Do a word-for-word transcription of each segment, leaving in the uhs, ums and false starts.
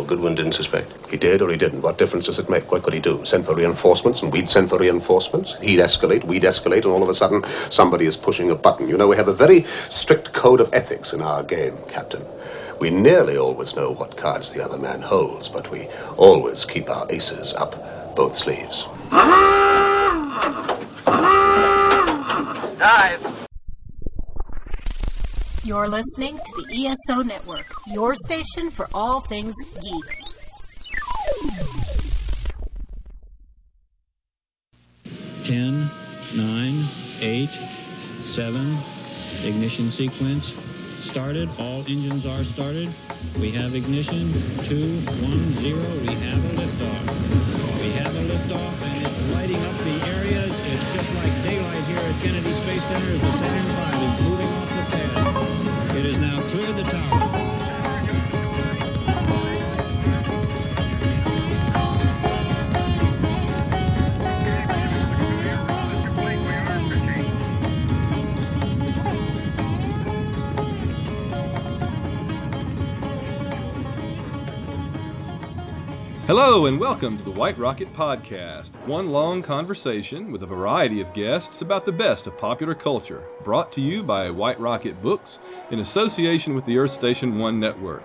Goodwin didn't suspect. He did or he didn't. What difference does it make? What could he do? Send for reinforcements, and we'd send for reinforcements. He'd escalate, we'd escalate, and all of a sudden, somebody is pushing a button. You know, we have a very strict code of ethics in our game, Captain. We nearly always know what cards the other man holds, but we always keep our aces up both sleeves. Dive! You're listening to the E S O Network, your station for all things geek. Ten, nine, eight, seven, ignition sequence started. All engines are started. We have ignition. Two, one, zero. We have a liftoff. We have a liftoff, and it's lighting up the area. It's just like daylight here at Kennedy Space Center as the Saturn five is moving off the pad. It has now cleared the tower. Hello and welcome to the White Rocket Podcast, one long conversation with a variety of guests about the best of popular culture, brought to you by White Rocket Books in association with the Earth Station One Network.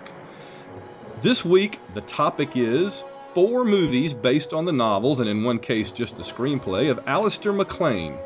This week, the topic is four movies based on the novels, and in one case just the screenplay, of Alistair MacLean.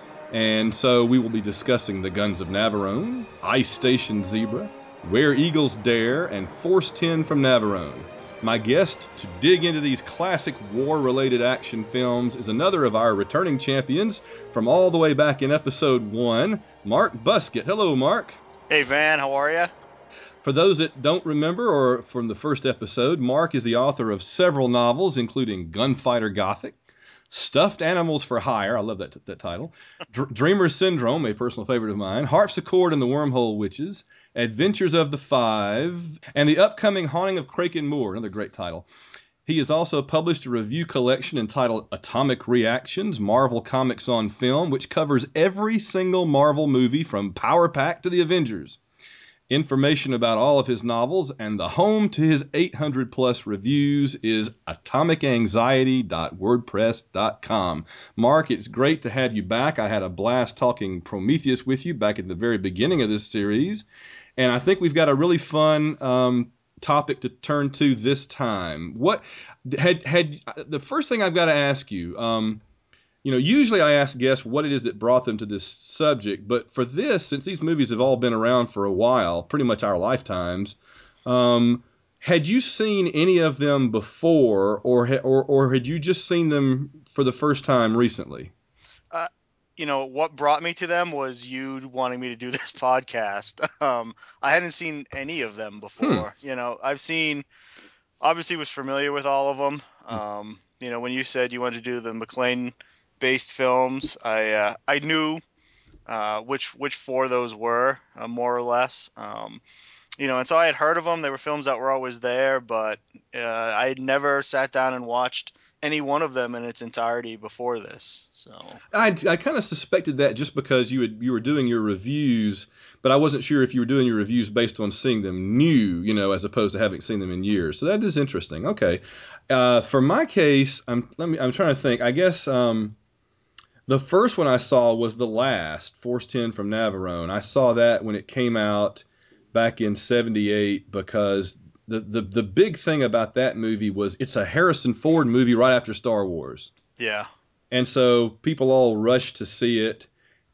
And so we will be discussing The Guns of Navarone, Ice Station Zebra, Where Eagles Dare, and Force ten from Navarone. My guest to dig into these classic war-related action films is another of our returning champions from all the way back in episode one, Mark Buskett. Hello, Mark. Hey, Van, how are you? For those that don't remember, or from the first episode, Mark is the author of several novels, including Gunfighter Gothic, Stuffed Animals for Hire, I love that, that title, Dr- Dreamer Syndrome, a personal favorite of mine, Harpsichord and the Wormhole Witches, Adventures of the Five, and the upcoming Haunting of Kraken Moor, another great title. He has also published a review collection entitled Atomic Reactions, Marvel Comics on Film, which covers every single Marvel movie from Power Pack to the Avengers. Information about all of his novels and the home to his eight hundred plus reviews is atomic anxiety dot wordpress dot com. Mark, it's great to have you back. I had a blast talking Prometheus with you back at the very beginning of this series. And I think we've got a really fun um, topic to turn to this time. What had had the first thing I've got to ask you, um, you know, usually I ask guests what it is that brought them to this subject, but for this, since these movies have all been around for a while, pretty much our lifetimes, um, had you seen any of them before, or or or had you just seen them for the first time recently? Uh, you know, what brought me to them was you wanting me to do this podcast. Um, I hadn't seen any of them before. Hmm. You know, I've seen, obviously was familiar with all of them. Um, you know, when you said you wanted to do the MacLean-based films, I uh, I knew uh, which which four those were, uh, more or less. Um, you know, and so I had heard of them. They were films that were always there, but uh, I had never sat down and watched any one of them in its entirety before this. So I, I kind of suspected that just because you had, you were doing your reviews, but I wasn't sure if you were doing your reviews based on seeing them new, you know, as opposed to having seen them in years. So that is interesting. Okay, uh, for my case, I'm let me I'm trying to think. I guess um, the first one I saw was The Last, Force ten from Navarone. I saw that when it came out back in seventy-eight because the, the the big thing about that movie was it's a Harrison Ford movie right after Star Wars. yeah. And so people all rush to see it,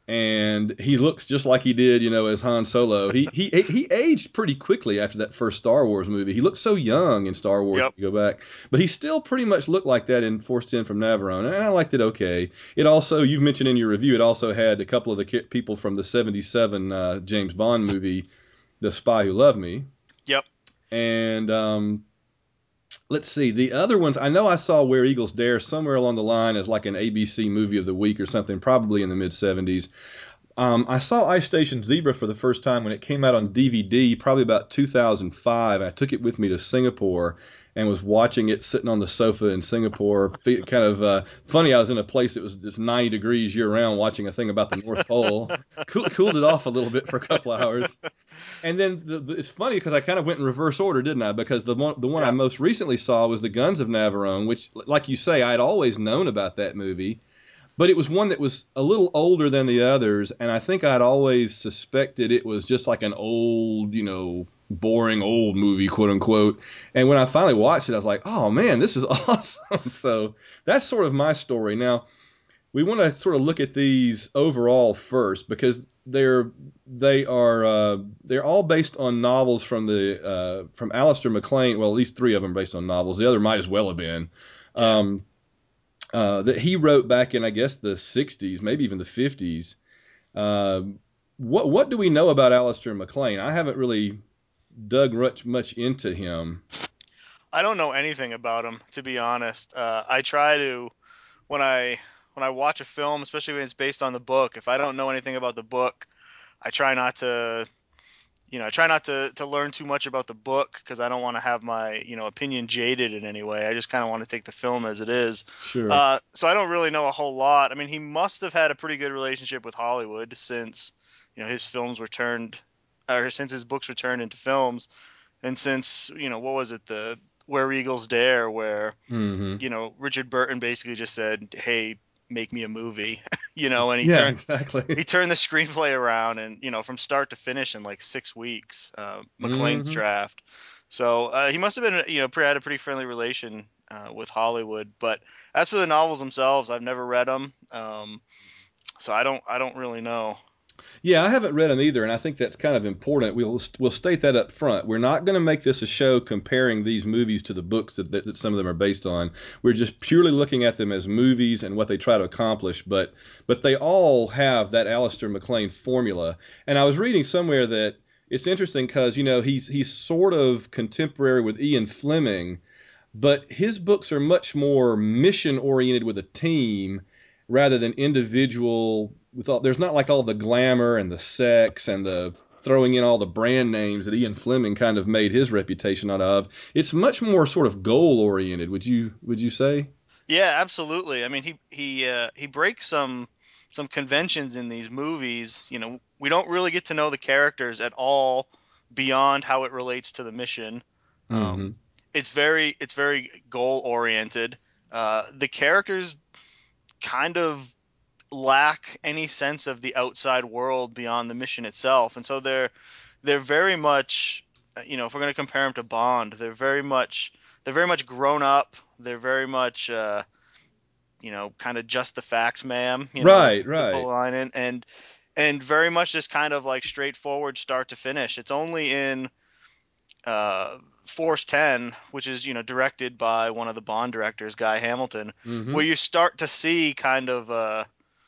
and he looks just like he did, you know, as Han Solo. He he he aged pretty quickly after that first Star Wars movie. He looked so young in Star Wars Yep. if you go back, but he still pretty much looked like that in Force ten from Navarone, and I liked it okay. It also, you've mentioned in your review, it also had a couple of the ki- people from the seventy-seven uh, James Bond movie, The Spy Who Loved Me, Yep. and um, let's see. The other ones, I know I saw Where Eagles Dare somewhere along the line as like an A B C movie of the week or something, probably in the mid seventies. Um, I saw Ice Station Zebra for the first time when it came out on D V D, probably about two thousand five. I took it with me to Singapore and was watching it sitting on the sofa in Singapore. Fe- Kind of uh, funny, I was in a place that was just ninety degrees year round watching a thing about the North Pole. Cool, cooled it off a little bit for a couple hours. And then the, the, it's funny because I kind of went in reverse order, didn't I? Because the one, the one I Yeah. most recently saw was The Guns of Navarone, which, like you say, I had always known about that movie. But it was one that was a little older than the others, and I think I'd always suspected it was just like an old, you know, boring old movie, quote unquote. And when I finally watched it, I was like, oh man, this is awesome. So that's sort of my story. Now, we want to sort of look at these overall first because they're they are uh, they're all based on novels from the uh, from Alistair MacLean. Well, at least three of them are based on novels. The other might as well have been. Yeah. Um, uh, that he wrote back in, I guess, the sixties, maybe even the fifties. Uh, what what do we know about Alistair MacLean? I haven't really dug much much into him. I don't know anything about him, to be honest. Uh, I try to when I when I watch a film, especially when it's based on the book. If I don't know anything about the book, I try not to, you know, I try not to to learn too much about the book because I don't want to have my, you know, opinion jaded in any way. I just kind of want to take the film as it is. Sure. Uh, so I don't really know a whole lot. I mean, he must have had a pretty good relationship with Hollywood since, you know, his films were turned, or since his books were turned into films, and since, you know, what was it, the Where Eagles Dare, where, Mm-hmm. you know, Richard Burton basically just said, "Hey, make me a movie," you know, and he Yeah, turned exactly. he turned the screenplay around, and, you know, from start to finish in like six weeks, uh, McLean's Mm-hmm. draft. So uh, he must have been, you know, pre- had a pretty friendly relation uh, with Hollywood. But as for the novels themselves, I've never read them, um, so I don't I don't really know. Yeah, I haven't read them either, and I think that's kind of important. We'll we'll state that up front. We're not going to make this a show comparing these movies to the books that, that, that some of them are based on. We're just purely looking at them as movies and what they try to accomplish. But but they all have that Alistair MacLean formula. And I was reading somewhere that it's interesting because you know he's he's sort of contemporary with Ian Fleming, but his books are much more mission oriented with a team rather than individual with all, there's not like all the glamour and the sex and the throwing in all the brand names that Ian Fleming kind of made his reputation out of. It's much more sort of goal oriented, would you would you say? Yeah, absolutely. I mean, he he uh, he breaks some some conventions in these movies. You know, we don't really get to know the characters at all beyond how it relates to the mission. Um, Mm-hmm. it's very it's very goal oriented. Uh, the characters kind of lack any sense of the outside world beyond the mission itself, and so they're they're very much, uh, you know, if we're going to compare them to Bond, they're very much they're very much grown up. They're very much uh, you know, kind of just the facts, ma'am, you know, Right, to pull a right. line in, and and very much just kind of like straightforward start to finish. It's only in uh, Force ten, which is, you know, directed by one of the Bond directors, Guy Hamilton, Mm-hmm. where you start to see kind of uh,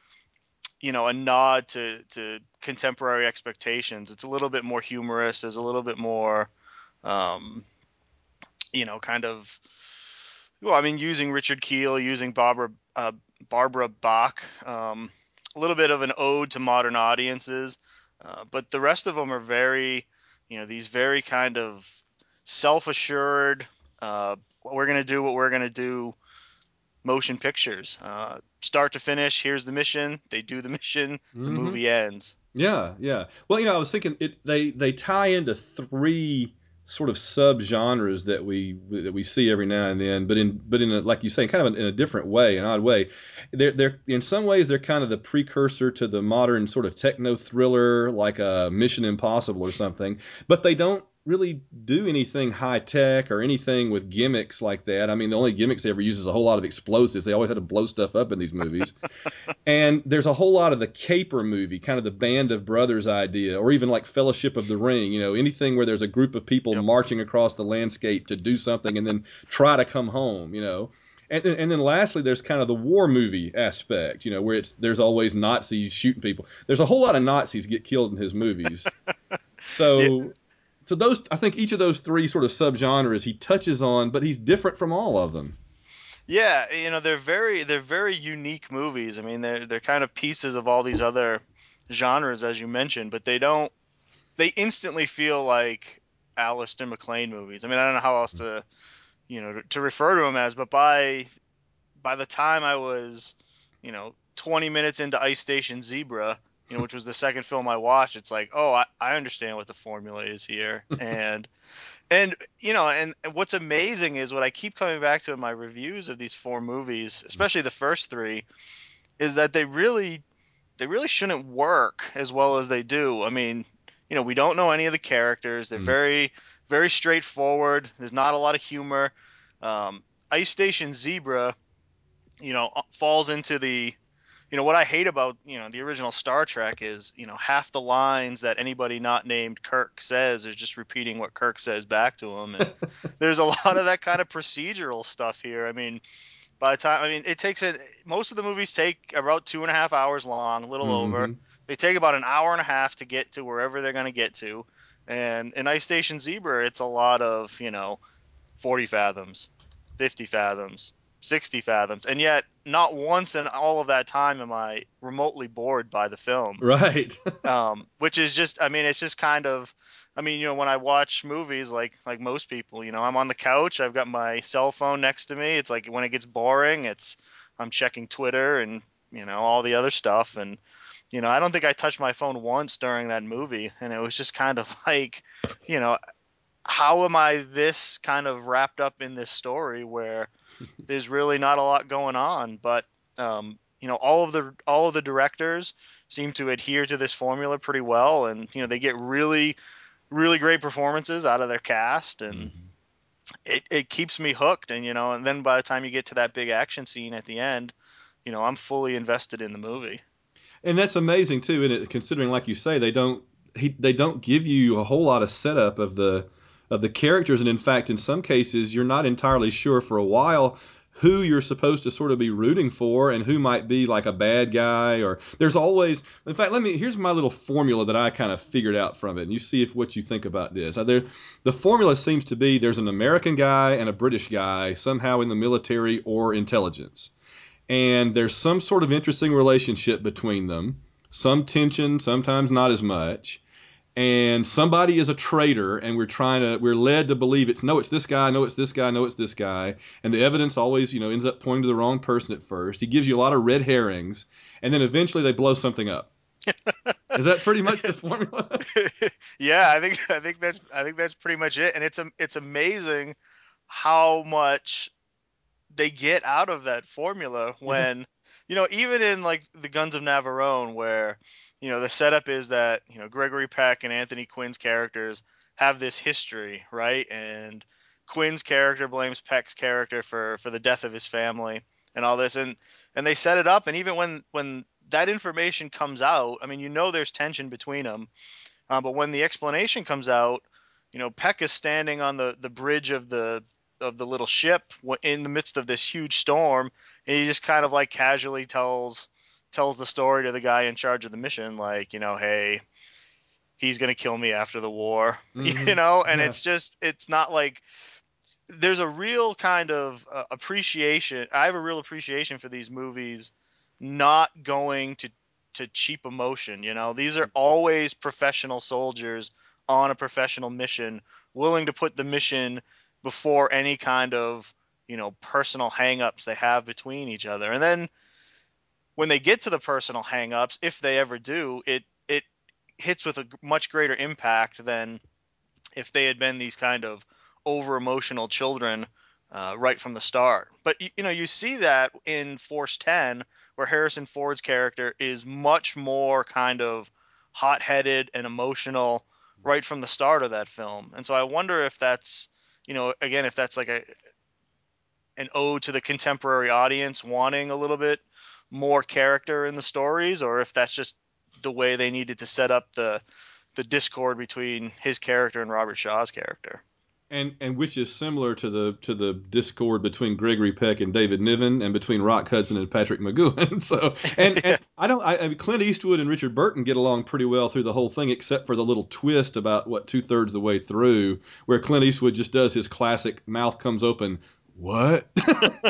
you know, a nod to to contemporary expectations. It's a little bit more humorous. There's a little bit more, um, you know, kind of, well, I mean, using Richard Keel, using Barbara uh, Barbara Bach, um, a little bit of an ode to modern audiences, uh, but the rest of them are very, you know, these very kind of self-assured. Uh, we're gonna do what we're gonna do. Motion pictures, uh, start to finish. Here's the mission. They do the mission. The Mm-hmm. movie ends. Yeah, yeah. Well, you know, I was thinking it they they tie into three sort of subgenres that we that we see every now and then, but in but in a, like you say, kind of in a different way, an odd way. They're they're in some ways they're kind of the precursor to the modern sort of techno thriller, like a Mission Impossible or something. But they don't really do anything high tech or anything with gimmicks like that. I mean, the only gimmicks they ever use is a whole lot of explosives. They always had to blow stuff up in these movies. And there's a whole lot of the caper movie, kind of the Band of Brothers idea, or even like Fellowship of the Ring, you know, anything where there's a group of people Yep. marching across the landscape to do something and then try to come home, you know. And, and then lastly, there's kind of the war movie aspect, you know, where it's there's always Nazis shooting people. There's a whole lot of Nazis get killed in his movies. Yeah. So, so those I think each of those three sort of subgenres he touches on, but he's different from all of them. Yeah, you know, they're very they're very unique movies. I mean, they're they're kind of pieces of all these other genres, as you mentioned, but they don't. They instantly feel like Alistair McLean movies. I mean, I don't know how else to, you know, to, to refer to them as, but by by the time I was, you know, twenty minutes into Ice Station Zebra, you know, which was the second film I watched, it's like, oh, I, I understand what the formula is here, and and you know, and, and what's amazing is what I keep coming back to in my reviews of these four movies, especially the first three, is that they really they really shouldn't work as well as they do. I mean, you know, we don't know any of the characters. They're Mm. very, very straightforward. There's not a lot of humor. Um, Ice Station Zebra, you know, uh, falls into the, you know, what I hate about, you know, the original Star Trek is, you know, half the lines that anybody not named Kirk says is just repeating what Kirk says back to him. And there's a lot of that kind of procedural stuff here. I mean, by the time, I mean, it takes it. Most of the movies take about two and a half hours long, a little over. Mm-hmm. They take about an hour and a half to get to wherever they're going to get to. And in Ice Station Zebra, it's a lot of, you know, forty fathoms, fifty fathoms, sixty fathoms. And yet, not once in all of that time am I remotely bored by the film. Right. Um, which is just, I mean, it's just kind of, I mean, you know, when I watch movies, like like most people, you know, I'm on the couch, I've got my cell phone next to me. It's like when it gets boring, it's I'm checking Twitter and you know all the other stuff, and you know, I don't think I touched my phone once during that movie, and it was just kind of like, you know, how am I this kind of wrapped up in this story where there's really not a lot going on, but um, you know, all of the all of the directors seem to adhere to this formula pretty well, and you know, they get really really great performances out of their cast, and Mm-hmm. it, it keeps me hooked. And you know, and then by the time you get to that big action scene at the end, you know, I'm fully invested in the movie. And that's amazing too, and it, considering, like you say, they don't he, they don't give you a whole lot of setup of the of the characters, and in fact, in some cases, you're not entirely sure for a while who you're supposed to sort of be rooting for and who might be like a bad guy. Or there's always, in fact, let me here's my little formula that I kind of figured out from it, and you see if what you think about this. Uh, There, the formula seems to be there's an American guy and a British guy somehow in the military or intelligence, and there's some sort of interesting relationship between them, some tension, sometimes not as much. And somebody is a traitor, and we're trying to, we're led to believe it's no, it's this guy, no, it's this guy, no, it's this guy. And the evidence always, you know, ends up pointing to the wrong person at first. He gives you a lot of red herrings, and then eventually they blow something up. Is that pretty much the formula? Yeah, I think I think that's I think that's pretty much it. And it's it's amazing how much they get out of that formula Yeah. when, you know, even in like the Guns of Navarone, where, you know, the setup is that, you know, Gregory Peck and Anthony Quinn's characters have this history, right? And Quinn's character blames Peck's character for for the death of his family and all this, and and they set it up, and even when when that information comes out, I mean, you know, there's tension between them, uh, but when the explanation comes out, you know, Peck is standing on the, the bridge of the of the little ship in the midst of this huge storm, and he just kind of like casually tells tells the story to the guy in charge of the mission, like, you know, hey, he's gonna kill me after the war, you Mm-hmm. know, and Yeah. it's just it's not like there's a real kind of uh, appreciation. I have a real appreciation for these movies not going to to cheap emotion. You know, these are always professional soldiers on a professional mission, willing to put the mission before any kind of, you know, personal hangups they have between each other. And then when they get to the personal hangups, if they ever do, it it hits with a much greater impact than if they had been these kind of over emotional children uh, right from the start. But you, you know, you see that in Force ten, where Harrison Ford's character is much more kind of hot headed and emotional right from the start of that film. And so I wonder if that's, you know, again, if that's like a an ode to the contemporary audience wanting a little bit more character in the stories, or if that's just the way they needed to set up the the discord between his character and Robert Shaw's character. And and which is similar to the to the discord between Gregory Peck and David Niven, and between Rock Hudson and Patrick McGoohan. So and and I don't I, I mean, Clint Eastwood and Richard Burton get along pretty well through the whole thing, except for the little twist about what two thirds of the way through, where Clint Eastwood just does his classic mouth comes open, what?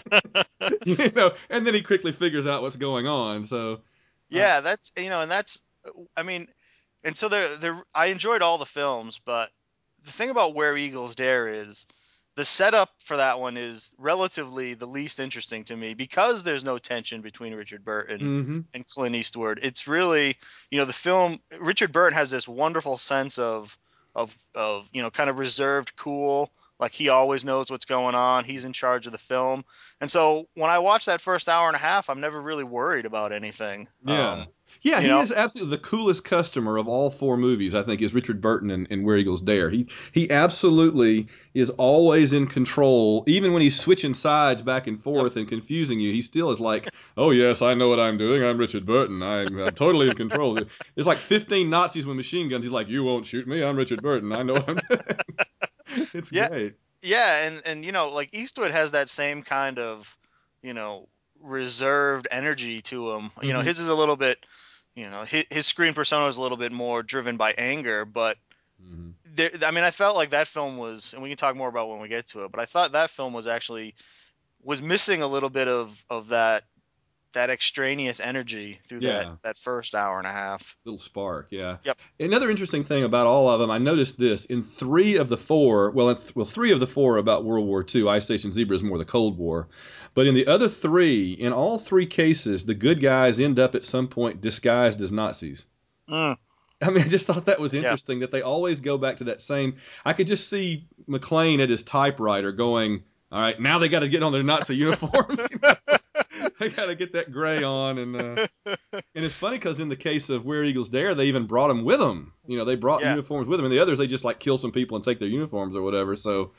You know, and then he quickly figures out what's going on. So uh, Yeah, that's, you know, and that's I mean, and so they're, they're, I enjoyed all the films, but the thing about Where Eagles Dare is the setup for that one is relatively the least interesting to me because there's no tension between Richard Burton Mm-hmm. and Clint Eastwood. It's really, you know, the film, Richard Burton has this wonderful sense of, of, of, you know, kind of reserved, cool, like he always knows what's going on. He's in charge of the film. And so when I watch that first hour and a half, I'm never really worried about anything. Yeah. Um, Yeah, you he know, is absolutely the coolest customer of all four movies, I think, is Richard Burton and, and Where Eagles Dare. He he absolutely is always in control, even when he's switching sides back and yep. forth and confusing you. He still is like, "Oh yes, I know what I'm doing. I'm Richard Burton. I'm, I'm totally in control." There's like fifteen Nazis with machine guns. He's like, "You won't shoot me. I'm Richard Burton. I know what I'm doing." It's Yeah, great. yeah, and and you know, like Eastwood has that same kind of, you know, reserved energy to him. You know, Hmm. his is a little bit, you know, his, his screen persona is a little bit more driven by anger, but Hmm. there, I mean, I felt like that film was, and we can talk more about when we get to it, but I thought that film was actually was missing a little bit of of that that extraneous energy through that Yeah. that first hour and a half. Little spark, yeah. Yep. Another interesting thing about all of them, I noticed this in three of the four. Well, in th- well, three of the four are about World War Two. Ice Station Zebra is more the Cold War, but in the other three, in all three cases, the good guys end up at some point disguised as Nazis. Mm, I mean, I just thought that was yeah. interesting that they always go back to that same. I could just see McClane at his typewriter going, "All right, now they got to get on their Nazi uniforms. You know? They got to get that gray on." And uh, and it's funny because in the case of Where Eagles Dare, they even brought them with them. You know, they brought the Yeah. uniforms with them. And the others, they just like kill some people and take their uniforms or whatever. So,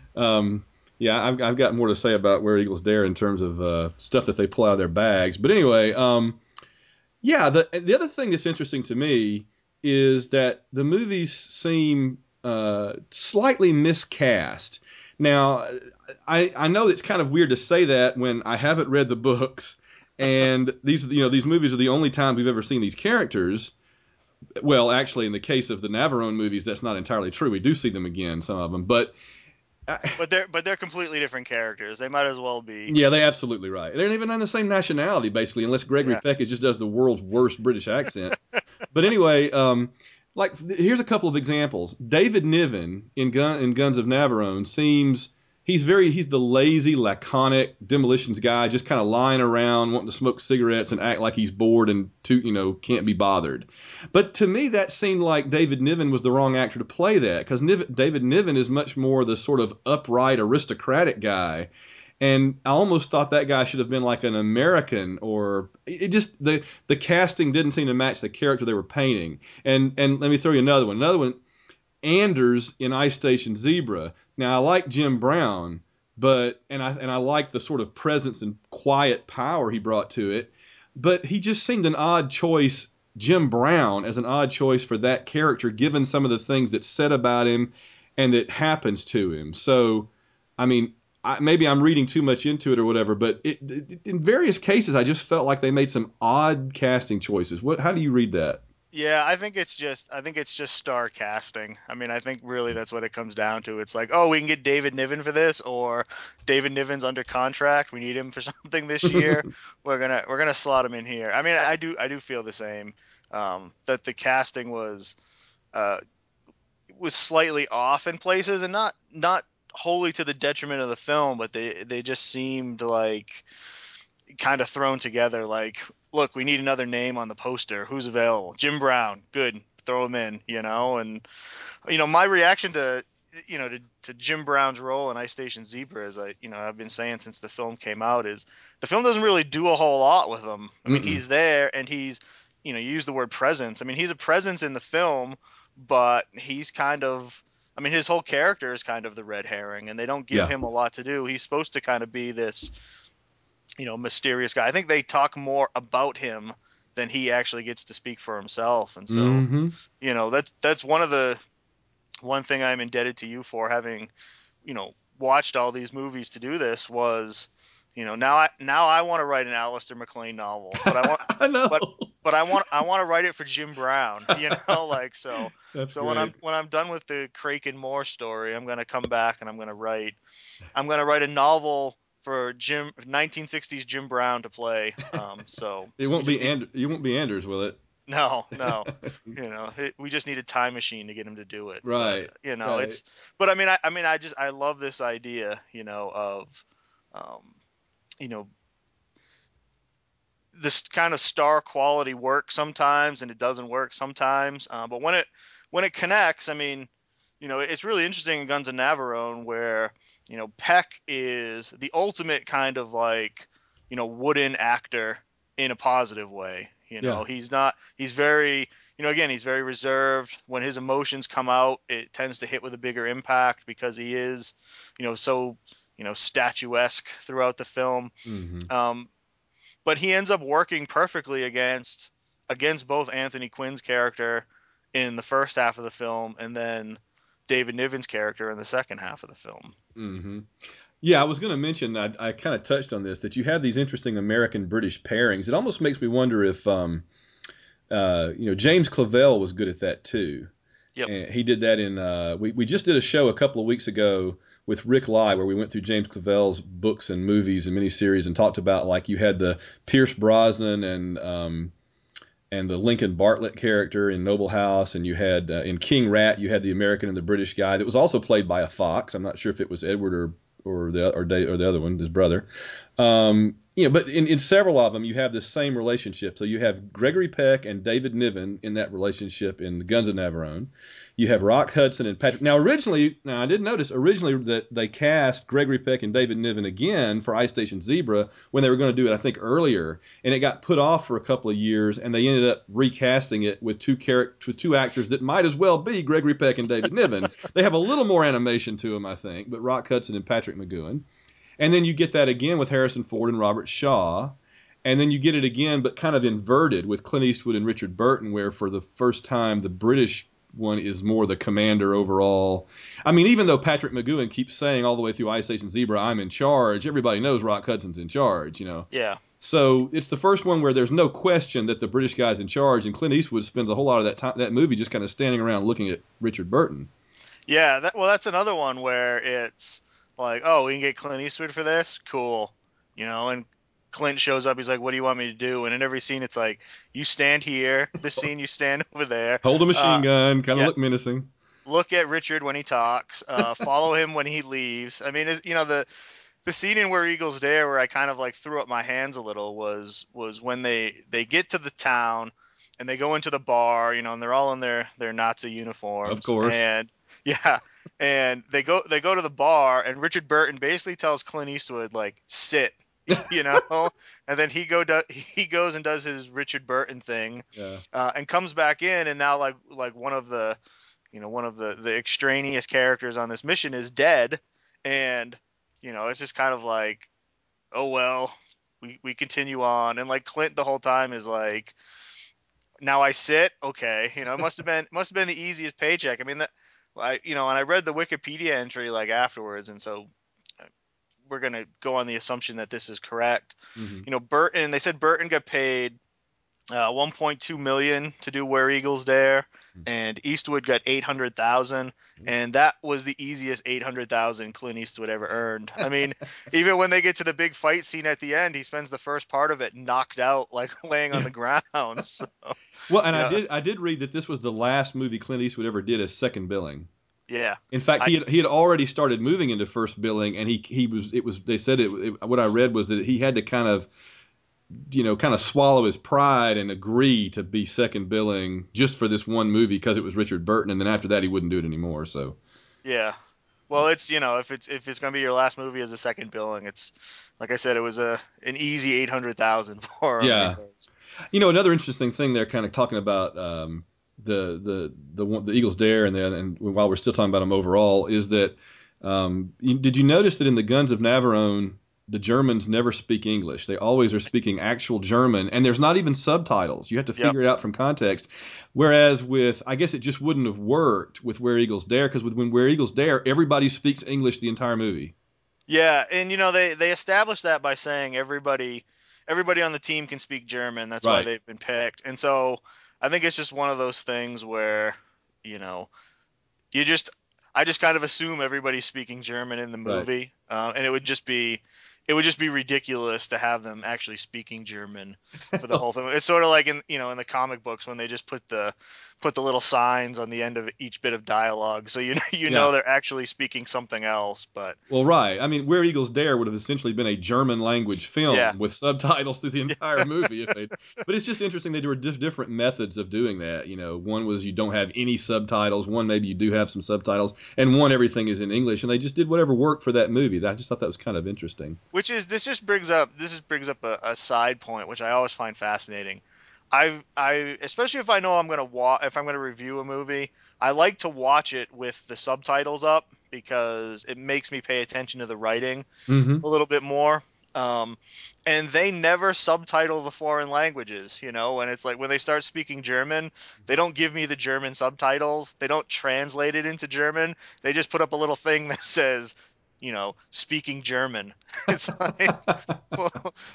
um, yeah, I've, I've got more to say about Where Eagles Dare in terms of uh, stuff that they pull out of their bags. But anyway, um, yeah, the the other thing that's interesting to me is that the movies seem uh, slightly miscast. Now, I I know it's kind of weird to say that when I haven't read the books, and these you know these movies are the only time we've ever seen these characters. Well, actually, in the case of the Navarone movies, that's not entirely true. We do see them again, some of them, but But they're but they're completely different characters. They might as well be. yeah, they're absolutely right. They're not even on the same nationality, basically, unless Gregory Yeah. Peck just does the world's worst British accent. But anyway, um, like here's a couple of examples. David Niven in Gun in Guns of Navarone seems he's very he's the lazy, laconic demolitions guy, just kind of lying around, wanting to smoke cigarettes and act like he's bored and too you know can't be bothered. But to me, that seemed like David Niven was the wrong actor to play that because David Niven is much more the sort of upright, aristocratic guy. And I almost thought that guy should have been like an American, or it just the the casting didn't seem to match the character they were painting. And and let me throw you another one. Another one, Anders in Ice Station Zebra. Now I like Jim Brown, but and I and I like the sort of presence and quiet power he brought to it, but he just seemed an odd choice. Jim Brown as an odd choice for that character, given some of the things that's said about him and that happens to him. So, I mean, I, maybe I'm reading too much into it or whatever, but it, it, in various cases, I just felt like they made some odd casting choices. What? How do you read that? Yeah, I think it's just I think it's just star casting. I mean, I think really that's what it comes down to. It's like, oh, we can get David Niven for this, or David Niven's under contract. We need him for something this year. We're gonna we're gonna slot him in here. I mean, I do I do feel the same. Um, that the casting was uh, was slightly off in places, and not not wholly to the detriment of the film, but they they just seemed like kind of thrown together. Like, look, we need another name on the poster. Who's available? Jim Brown. Good. Throw him in, you know? And, you know, my reaction to, you know, to, to Jim Brown's role in Ice Station Zebra, as I, you know, I've been saying since the film came out, is the film doesn't really do a whole lot with him. I mean, Mm-mm. he's there and he's, you know, you use the word presence. I mean, he's a presence in the film, but he's kind of, I mean, his whole character is kind of the red herring, and they don't give Yeah. him a lot to do. He's supposed to kind of be this, you know, mysterious guy. I think they talk more about him than he actually gets to speak for himself. And so, Mm-hmm. you know, that's that's one of the one thing I'm indebted to you for, having, you know, watched all these movies to do this, was, you know, now I now I want to write an Alistair MacLean novel, but I want I know. but but I want I want to write it for Jim Brown, you know, like so That's so when I'm great. when I'm done with the Kraken Moore story, I'm going to come back and I'm going to write I'm going to write a novel for Jim nineteen sixties Jim Brown to play. Um, so It we won't just be need and you won't be Anders, will it? No, no. You know, it, we just need a time machine to get him to do it. But Right, you know, right. it's. But I mean, I, I mean, I just I love this idea. You know, of, um, you know, this kind of star quality work sometimes, and it doesn't work sometimes. Uh, but when it when it connects, I mean, you know, it's really interesting in Guns of Navarone where you know Peck is the ultimate kind of like you know wooden actor in a positive way. You Yeah. know, he's not he's very you know again he's very reserved. When his emotions come out, it tends to hit with a bigger impact because he is you know so you know statuesque throughout the film. Hmm. Um, but he ends up working perfectly against against both Anthony Quinn's character in the first half of the film and then David Niven's character in the second half of the film. Hmm. Yeah, I was going to mention, I, I kind of touched on this, that you have these interesting American-British pairings. It almost makes me wonder if, um, uh, you know, James Clavell was good at that too. Yep. And he did that in, uh, we, we just did a show a couple of weeks ago with Rick Lai where we went through James Clavell's books and movies and miniseries and talked about, like, you had the Pierce Brosnan and, um, and the Lincoln Bartlett character in Noble House, and you had uh, in King Rat, you had the American and the British guy that was also played by a fox. I'm not sure if it was Edward or or the or, Da- or the other one, his brother. Um, you know, but in, in several of them, you have this same relationship. So you have Gregory Peck and David Niven in that relationship in the Guns of Navarone. You have Rock Hudson and Patrick. Now, originally, now I did notice originally that they cast Gregory Peck and David Niven again for Ice Station Zebra when they were going to do it, I think, earlier, and it got put off for a couple of years, and they ended up recasting it with two characters, with two actors that might as well be Gregory Peck and David Niven. They have a little more animation to them, I think, but Rock Hudson and Patrick McGowan. And then you get that again with Harrison Ford and Robert Shaw. And then you get it again, but kind of inverted with Clint Eastwood and Richard Burton, where for the first time the British one is more the commander overall. I mean, even though Patrick McGowan keeps saying all the way through Ice Station Zebra, I'm in charge, everybody knows Rock Hudson's in charge, you know. Yeah. So it's the first one where there's no question that the British guy's in charge, and Clint Eastwood spends a whole lot of that time, that movie just kind of standing around looking at Richard Burton. Yeah. That, well, that's another one where it's like, oh, we can get Clint Eastwood for this. Cool. You know, and Clint shows up. He's like, what do you want me to do? And in every scene, it's like, you stand here. This scene, you stand over there. Hold a machine Uh, gun, kind of yeah. look menacing. Look at Richard when he talks. Uh, follow him when he leaves. I mean, it's, you know, the the scene in Where Eagles Dare where I kind of like threw up my hands a little was was when they they get to the town and they go into the bar, you know, and they're all in their their Nazi Of uniforms course. and yeah, and they go they go to the bar and Richard Burton basically tells Clint Eastwood like sit, you know, and then he go do, he goes and does his Richard Burton thing, Yeah. uh, and comes back in and now like like one of the you know one of the the extraneous characters on this mission is dead and you know, it's just kind of like, oh well, we we continue on, and like Clint the whole time is like, now I sit, okay, you know, it must have been must have been the easiest paycheck. I mean that, I you know, and I read the Wikipedia entry like afterwards, and so uh, we're gonna go on the assumption that this is correct. Hmm. You know, Burton, they said Burton got paid uh, one point two million to do Where Eagles Dare, and Eastwood got eight hundred thousand, and that was the easiest eight hundred thousand Clint Eastwood ever earned. I mean, even when they get to the big fight scene at the end, he spends the first part of it knocked out, like laying on Yeah. the ground. So, Well, and you I know, did I did read that this was the last movie Clint Eastwood ever did as second billing. yeah, In fact, I he had, he had already started moving into first billing, and he he was it was they said it, it what I read was that he had to kind of you know kind of swallow his pride and agree to be second billing just for this one movie because it was Richard Burton, and then after that he wouldn't do it anymore. So yeah. Well, it's you know if it's if it's gonna be your last movie as a second billing, it's like I said, it was a an easy eight hundred thousand for him yeah, because you know another interesting thing they're kind of talking about um, the the the one, the Eagles Dare and the, and while we're still talking about them overall is that um, you, did you notice that in the Guns of Navarone the Germans never speak English. They always are speaking actual German, and there's not even subtitles. You have to yep. figure it out from context. Whereas with, I guess it just wouldn't have worked with Where Eagles Dare, because with when Where Eagles Dare, everybody speaks English the entire movie. Yeah, and you know they they established that by saying everybody everybody on the team can speak German. That's why Right. they've been picked. And so I think it's just one of those things where, you know, you just I just kind of assume everybody's speaking German in the Right. movie, uh, and it would just be it would just be ridiculous to have them actually speaking German for the whole thing. It's sort of like in you know in the comic books when they just put the put the little signs on the end of each bit of dialogue, so you you Yeah. know they're actually speaking something else. But Well, right. I mean, Where Eagles Dare would have essentially been a German language yeah, film with subtitles through the entire movie if they. But it's just interesting they were diff- different methods of doing that. You know, one was you don't have any subtitles, one maybe you do have some subtitles, and one everything is in English, and they just did whatever worked for that movie. I just thought that was kind of interesting. which is this just brings up this just brings up a, a side point which I always find fascinating. I've I especially if I know I'm gonna wa- if I'm gonna review a movie, I like to watch it with the subtitles up because it makes me pay attention to the writing Mm-hmm. a little bit more. Um, and they never subtitle the foreign languages, you know, and it's like when they start speaking German, they don't give me the German subtitles. They don't translate it into German. They just put up a little thing that says, you know, speaking German. It's like, well,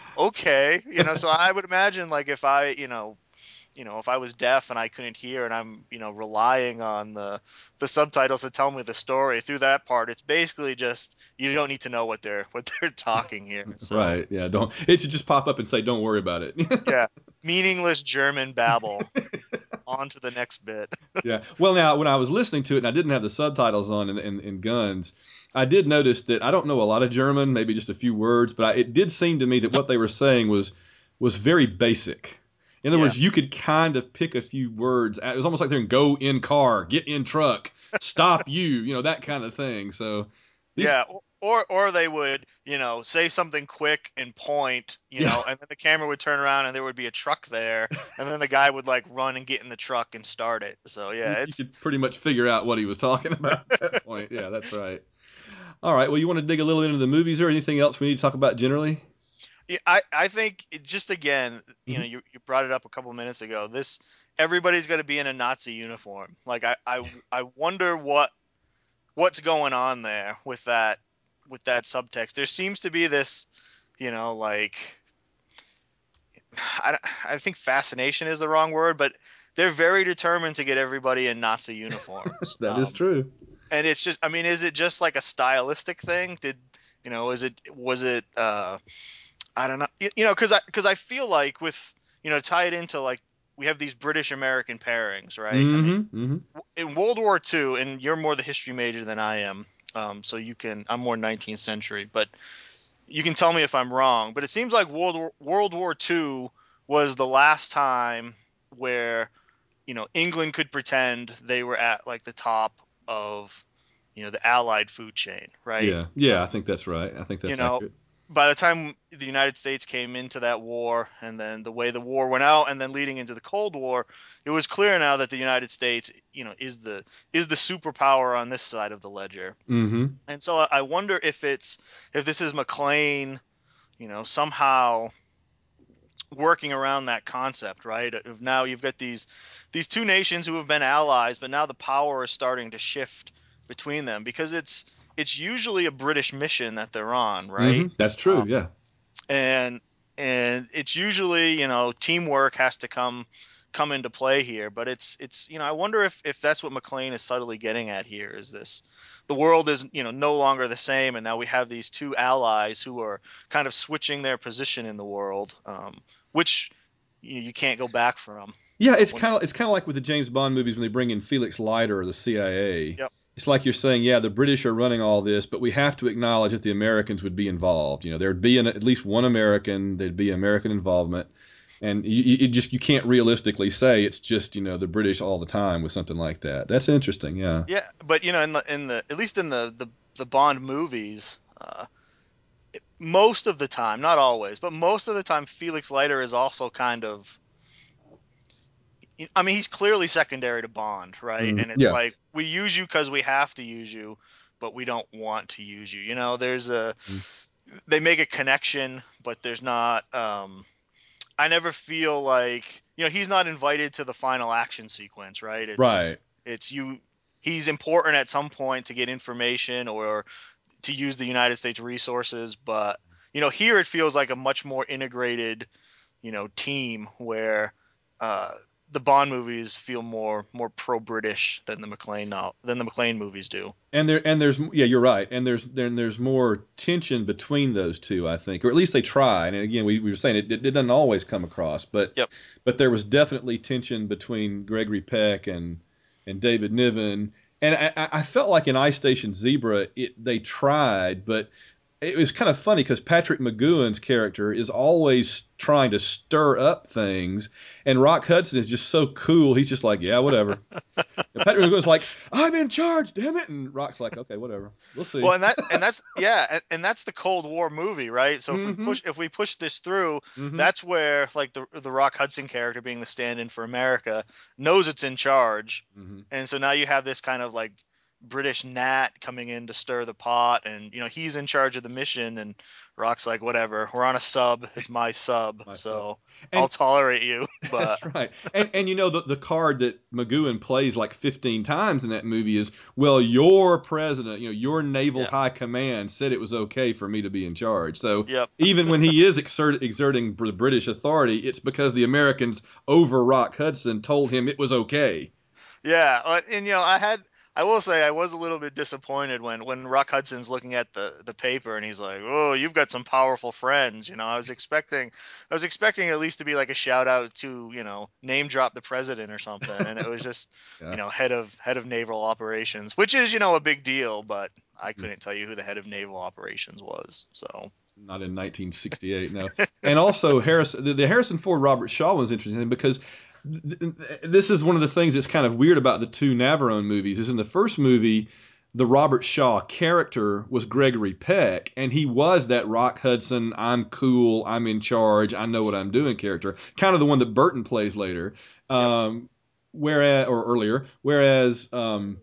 okay, you know, so I would imagine like if I, you know, you know, if I was deaf and I couldn't hear and I'm, you know, relying on the the subtitles to tell me the story through that part, it's basically just you don't need to know what they're what they're talking here. So Right. Yeah. Don't. It should just pop up and say, "Don't worry about it." yeah, meaningless German babble. On to the next bit. Yeah. Well, now when I was listening to it and I didn't have the subtitles on in, in, in Guns, I did notice that I don't know a lot of German, maybe just a few words, but I, it did seem to me that what they were saying was was very basic. In other Yeah, words, you could kind of pick a few words. It was almost like they're in go in car, get in truck, stop you, you know, that kind of thing. So these, yeah. Or or they would, you know, say something quick and point, you yeah, know, and then the camera would turn around and there would be a truck there, and then the guy would like run and get in the truck and start it. So yeah, you, you it's could pretty much figure out what he was talking about at that point. Yeah, that's right. All right. Well, you want to dig a little into the movies or anything else we need to talk about generally? Yeah, I, I think it just again, you know, Mhm. you, you brought it up a couple minutes ago. This everybody's going to be in a Nazi uniform. Like I, I I wonder what what's going on there with that with that subtext. There seems to be this, you know, like I, don't- I think fascination is the wrong word, but they're very determined to get everybody in Nazi uniforms. That is Um, true. and it's just, I mean, is it just like a stylistic thing? Did you know? Is it was it? Uh, I don't know. You, you know, because I because I feel like with you know tie it into like we have these British American pairings, right? I mean, Mm-hmm. Mm-hmm. in World War Two, and you're more the history major than I am, um, so you can. I'm more nineteenth century, but you can tell me if I'm wrong. But it seems like World War, World War Two was the last time where you know England could pretend they were at like the top of you know the Allied food chain, right? Yeah, yeah, I Um, think that's right. I think you that's know, accurate. by the time the United States came into that war and then the way the war went out and then leading into the Cold War, it was clear now that the United States, you know, is the is the superpower on this side of the ledger. Mm-hmm. And so I wonder if it's if this is McLean, you know, somehow working around that concept, right? Of now you've got these these two nations who have been allies, but now the power is starting to shift between them because it's it's usually a British mission that they're on, Mm-hmm. right? That's true. Um, Yeah. and and it's usually you know teamwork has to come come into play here, but it's it's you know I wonder if if that's what McLean is subtly getting at here is this the world is you know no longer the same and now we have these two allies who are kind of switching their position in the world, um, which you, you can't go back from. Yeah, uh, it's when, kind of it's kind of like with the James Bond movies when they bring in Felix Leiter or the C I A. yep. It's like you're saying, yeah, the British are running all this, but we have to acknowledge that the Americans would be involved. You know, there'd be an, at least one American, there'd be American involvement, and you, you it just you can't realistically say it's just you know the British all the time with something like that. That's interesting. Yeah. Yeah, but you know in the in the at least in the the, the Bond movies, uh, most of the time, not always, but most of the time, Felix Leiter is also kind of. I mean, he's clearly secondary to Bond, right? Mhm. And it's Yeah. like we use you because we have to use you, but we don't want to use you. You know, there's a Mhm. they make a connection, but there's not. Um, I never feel like you know he's not invited to the final action sequence, right? It's Right. it's you. He's important at some point to get information or to use the United States resources, but you know here it feels like a much more integrated you know team where uh, the Bond movies feel more more pro British than the McClane no, than the McClane movies do. And there and there's yeah, you're right. And there's then there's more tension between those two, I think, or at least they try. And again, we, we were saying it, it doesn't always come across, but Yep. but there was definitely tension between Gregory Peck and and David Niven. And I, I I felt like in Ice Station Zebra, it they tried, but it was kind of funny because Patrick McGowan's character is always trying to stir up things, and Rock Hudson is just so cool. He's just like, yeah, whatever. And Patrick McGowan's like, I'm in charge, damn it, and Rock's like, okay, whatever, we'll see. Well, and that and that's yeah, and, and that's the Cold War movie, right? So if Mhm. we push if we push this through, Mhm. that's where like the the Rock Hudson character being the stand-in for America knows it's in charge, Mhm. and so now you have this kind of like British gnat coming in to stir the pot, and you know he's in charge of the mission, and Rock's like, whatever, we're on a sub, it's my sub, My so sub. I'll And- tolerate you. But That's right. And and you know the the card that McGowan plays like fifteen times in that movie is, well, your president, you know, your naval Yeah. high command said it was okay for me to be in charge. So Yep. even when he is exert, exerting the British authority, it's because the Americans over Rock Hudson told him it was okay. Yeah, uh, and you know, I had I will say I was a little bit disappointed when when Rock Hudson's looking at the the paper and he's like, "Oh, you've got some powerful friends." You know, I was expecting I was expecting at least to be like a shout out to, you know, name drop the president or something, and it was just, Yeah. you know, head of head of naval operations, which is, you know, a big deal, but I Mhm. couldn't tell you who the head of naval operations was. So, Not in nineteen sixty-eight, no. And also Harrison, the, the Harrison Ford Robert Shaw was interesting because th- th- this is one of the things that's kind of weird about the two Navarone movies. Is in the first movie, the Robert Shaw character was Gregory Peck, and he was that Rock Hudson, I'm cool, I'm in charge, I know what I'm doing character, kind of the one that Burton plays later, um, whereas or earlier. Whereas um,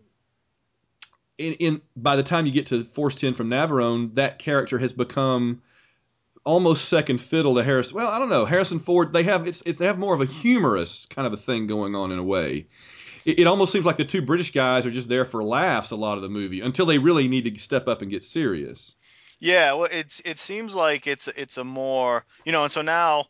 in, in by the time you get to Force ten from Navarone, that character has become almost second fiddle to Harrison. Well, I don't know. Harrison Ford, they have it's, it's they have more of a humorous kind of a thing going on in a way. It, it almost seems like the two British guys are just there for laughs a lot of the movie until they really need to step up and get serious. yeah, well, it's it seems like it's it's a more, you know, and so now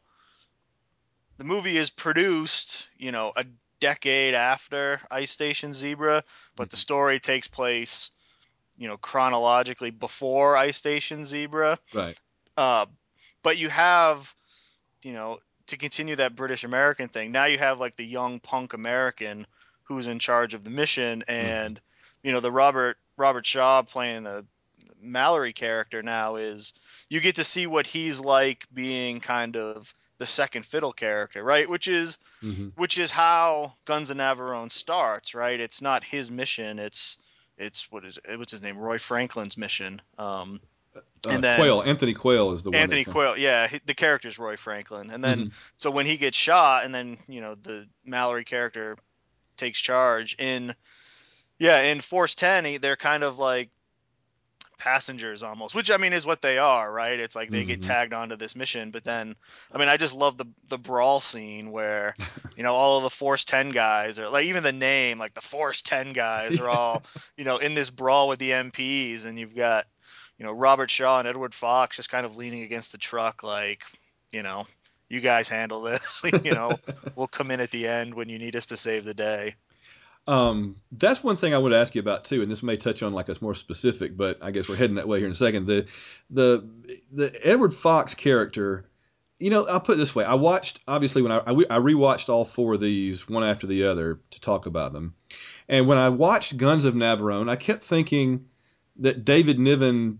the movie is produced, you know, a decade after Ice Station Zebra, but the story takes place, you know, chronologically before Ice Station Zebra. Right. Uh, but you have, you know, to continue that British American thing, now you have like the young punk American who's in charge of the mission, and you know, the Robert Robert Shaw playing the Mallory character now is you get to see what he's like being kind of the second fiddle character, right? Which is Mm-hmm. which is how Guns of Navarone starts, right? It's not his mission. It's it's what is it? What's his name? Roy Franklin's mission. Um, Uh, and then Quayle, Anthony Quayle is the one. Anthony that, Quayle, yeah, he- the character's Roy Franklin. And then Mhm. so when he gets shot, and then you know the Mallory character takes charge in yeah in Force ten, he, they're kind of like passengers almost, which I mean is what they are, right? It's like they get Mhm. tagged onto this mission, but then I mean I just love the the brawl scene where you know all of the Force ten guys are like even the name like the Force ten guys are all you know in this brawl with the M Ps, and you've got you know Robert Shaw and Edward Fox just kind of leaning against the truck like you know you guys handle this, you know we'll come in at the end when you need us to save the day. Um, that's one thing I would ask you about too, and this may touch on like us more specific, but I guess we're heading that way here in a second. The the the Edward Fox character, you know, I'll put it this way: I watched obviously when I I, I rewatched all four of these one after the other to talk about them, and when I watched Guns of Navarone, I kept thinking that David Niven,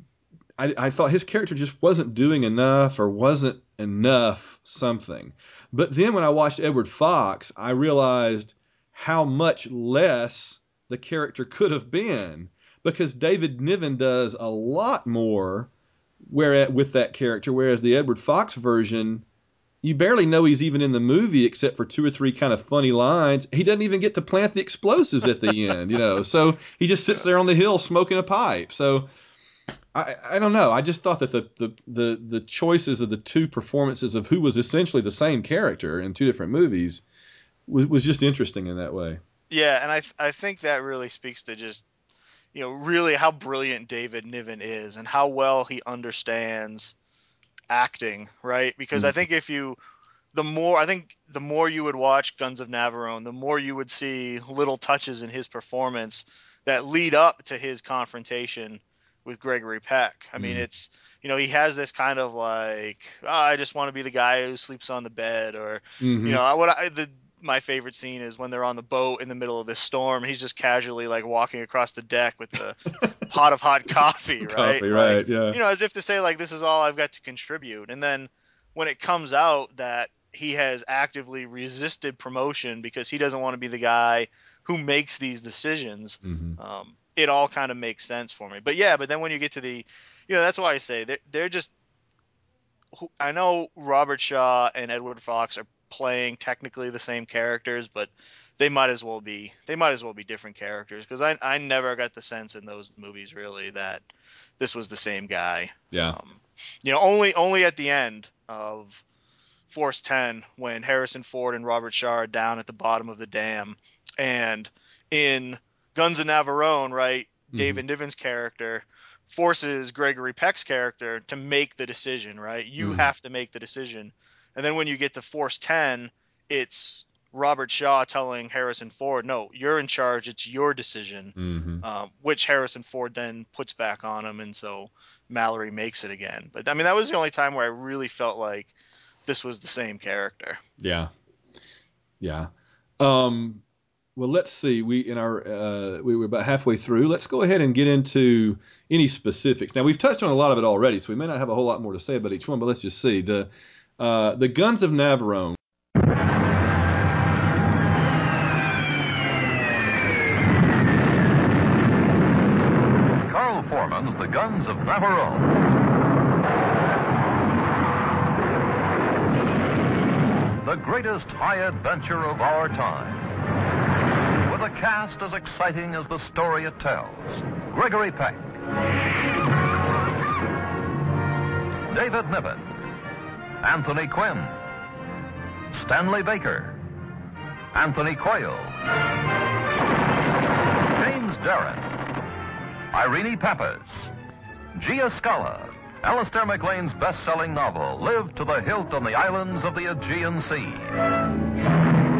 I, I thought his character just wasn't doing enough or wasn't enough something, but then when I watched Edward Fox, I realized how much less the character could have been because David Niven does a lot more where with that character, whereas the Edward Fox version, you barely know he's even in the movie except for two or three kind of funny lines. He doesn't even get to plant the explosives at the end, you know. So he just sits there on the hill smoking a pipe. So I, I don't know. I just thought that the, the the the choices of the two performances of who was essentially the same character in two different movies was, was just interesting in that way. Yeah, and I th- I think that really speaks to just you know really how brilliant David Niven is and how well he understands acting, right? Because I Mm-hmm. think if you the more I think the more you would watch Guns of Navarone, the more you would see little touches in his performance that lead up to his confrontation with Gregory Peck. I mean, Mm. it's, you know, he has this kind of like, oh, I just want to be the guy who sleeps on the bed, or, Mhm. you know, what I, the my favorite scene is when they're on the boat in the middle of this storm. He's just casually like walking across the deck with the pot of hot coffee, right? Coffee, Like, right, yeah. you know, as if to say like, this is all I've got to contribute. And then when it comes out that he has actively resisted promotion because he doesn't want to be the guy who makes these decisions, Mhm. um, it all kind of makes sense for me. But yeah, but then when you get to the, you know, that's why I say they're, they're just, I know Robert Shaw and Edward Fox are playing technically the same characters, but they might as well be, they might as well be different characters. Cause I, I never got the sense in those movies really that this was the same guy. Yeah. Um, you know, only, only at the end of Force ten when Harrison Ford and Robert Shaw are down at the bottom of the dam, and in Guns of Navarone, right, Mhm. David Niven's character forces Gregory Peck's character to make the decision, right? You Mhm. have to make the decision. And then when you get to Force ten, it's Robert Shaw telling Harrison Ford, no, you're in charge, it's your decision, Mhm. um, which Harrison Ford then puts back on him, and so Mallory makes it again. But I mean, that was the only time where I really felt like this was the same character. Yeah. Yeah. Um, well, let's see. We in our uh, we were about halfway through. Let's go ahead and get into any specifics. Now we've touched on a lot of it already, so we may not have a whole lot more to say about each one. But let's just see the uh, the Guns of Navarone. Carl Foreman's The Guns of Navarone. The greatest high adventure of our time. With a cast as exciting as the story it tells. Gregory Peck. David Niven. Anthony Quinn. Stanley Baker. Anthony Quayle. James Darren. Irene Pappas. Gia Scala. Alistair MacLean's best-selling novel, Live to the Hilt on the Islands of the Aegean Sea.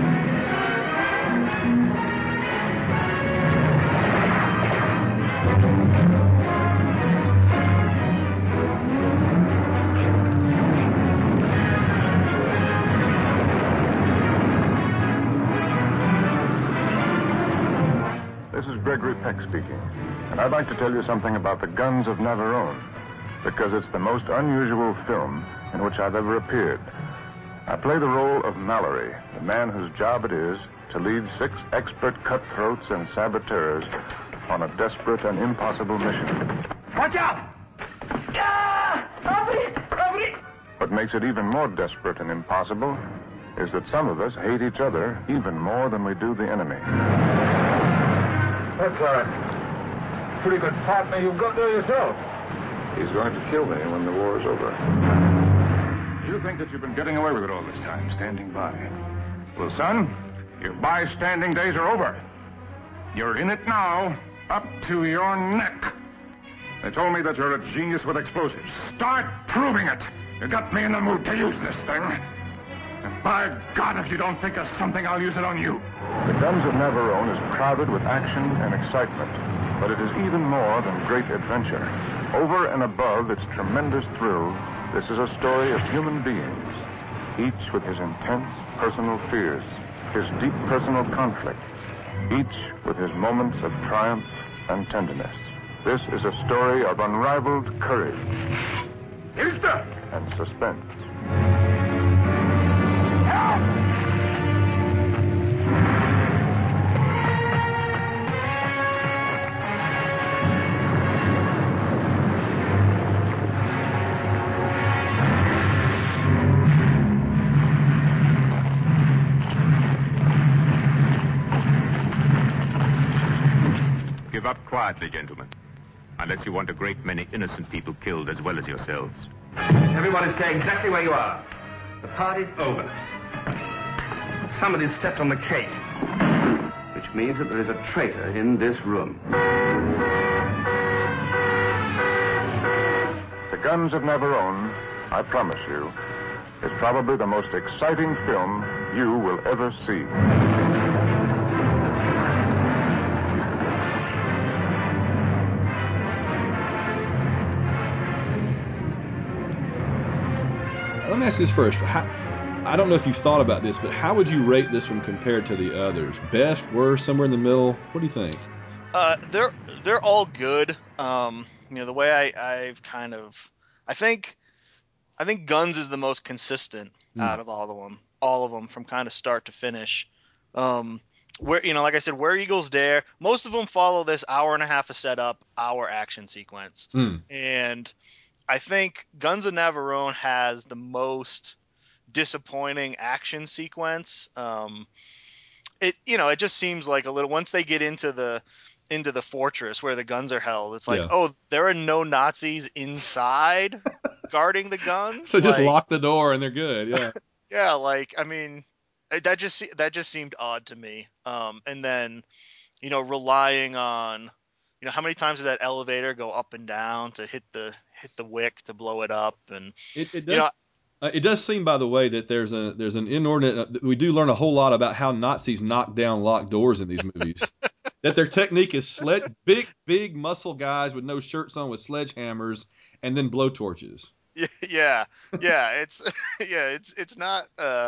This is Gregory Peck speaking, and I'd like to tell you something about The Guns of Navarone, because it's the most unusual film in which I've ever appeared. I play the role of Mallory, the man whose job it is to lead six expert cutthroats and saboteurs on a desperate and impossible mission. Watch out! Ah! Robbery! Robbery! What makes it even more desperate and impossible is that some of us hate each other even more than we do the enemy. That's a pretty good partner you've got there yourself. He's going to kill me when the war is over. You think that you've been getting away with it all this time, standing by. Well, son, your bystanding days are over. You're in it now, up to your neck. They told me that you're a genius with explosives. Start proving it. You got me in the mood to use this thing. And by God, if you don't think of something, I'll use it on you. The Guns of Navarone is crowded with action and excitement, but it is even more than great adventure. Over and above its tremendous thrill, this is a story of human beings, each with his intense personal fears, his deep personal conflicts, each with his moments of triumph and tenderness. This is a story of unrivaled courage and suspense. Give up quietly, gentlemen. Unless you want a great many innocent people killed as well as yourselves. Everyone is staying exactly where you are. The party's over. Somebody stepped on the cake, which means that there is a traitor in this room. The Guns of Navarone, I promise you, is probably the most exciting film you will ever see. Let me ask you this first. How, I don't know if you've thought about this, but how would you rate this one compared to the others? Best, worst, somewhere in the middle? What do you think? Uh, they're they're all good. Um, you know, the way I, I've kind of, I think, I think Guns is the most consistent Hmm. out of all of them, all of them from kind of start to finish. Um, where you know, like I said, Where Eagles Dare, most of them follow this hour and a half of setup, hour action sequence, Hmm. and I think Guns of Navarone has the most disappointing action sequence. Um, it you know it just seems like a little once they get into the into the fortress where the guns are held. It's like, Yeah. oh, there are no Nazis inside guarding the guns. So just Like, lock the door and they're good. Yeah. yeah, like I mean, eh, that just se- that just seemed odd to me. Um, and then you know relying on you know how many times did that elevator go up and down to hit the hit the wick to blow it up and It, it you know does. Uh, it does seem, by the way, that there's a there's an inordinate. We do learn a whole lot about how Nazis knock down locked doors in these movies. That their technique is sled big big muscle guys with no shirts on with sledgehammers and then blowtorches. yeah yeah it's yeah it's it's not uh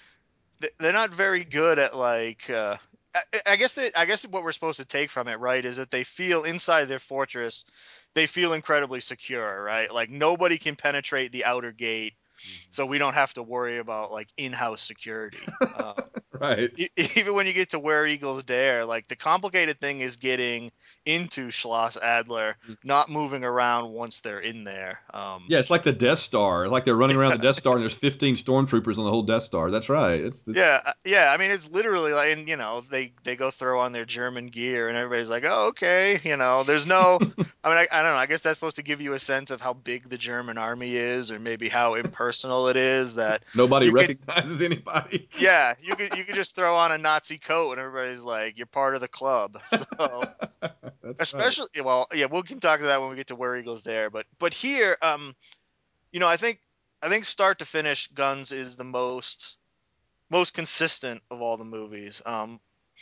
th- they're not very good at like uh I, I guess it, I guess what we're supposed to take from it, right, is that they feel inside their fortress, they feel incredibly secure, right? Like nobody can penetrate the outer gate, so we don't have to worry about like in-house security. Um, Right. e- even when you get to Where Eagles Dare, like the complicated thing is getting into Schloss Adler, not moving around once they're in there. Um, Yeah, it's like the Death Star. Like they're running around the Death Star and there's fifteen stormtroopers on the whole Death Star. That's right. It's, it's Yeah, uh, yeah. I mean, it's literally like, and you know, they they go throw on their German gear, and everybody's like, "Oh, okay." You know, there's no. I mean, I, I don't know. I guess that's supposed to give you a sense of how big the German army is, or maybe how impersonal it is. That nobody you could, recognizes anybody. yeah, you could you could just throw on a Nazi coat, and everybody's like, "You're part of the club." So, That's right. especially, well, yeah, we can talk to that when we get to Where Eagles Dare. But but here, um, you know, I think I think start to finish, Guns is the most most consistent of all the movies. Um,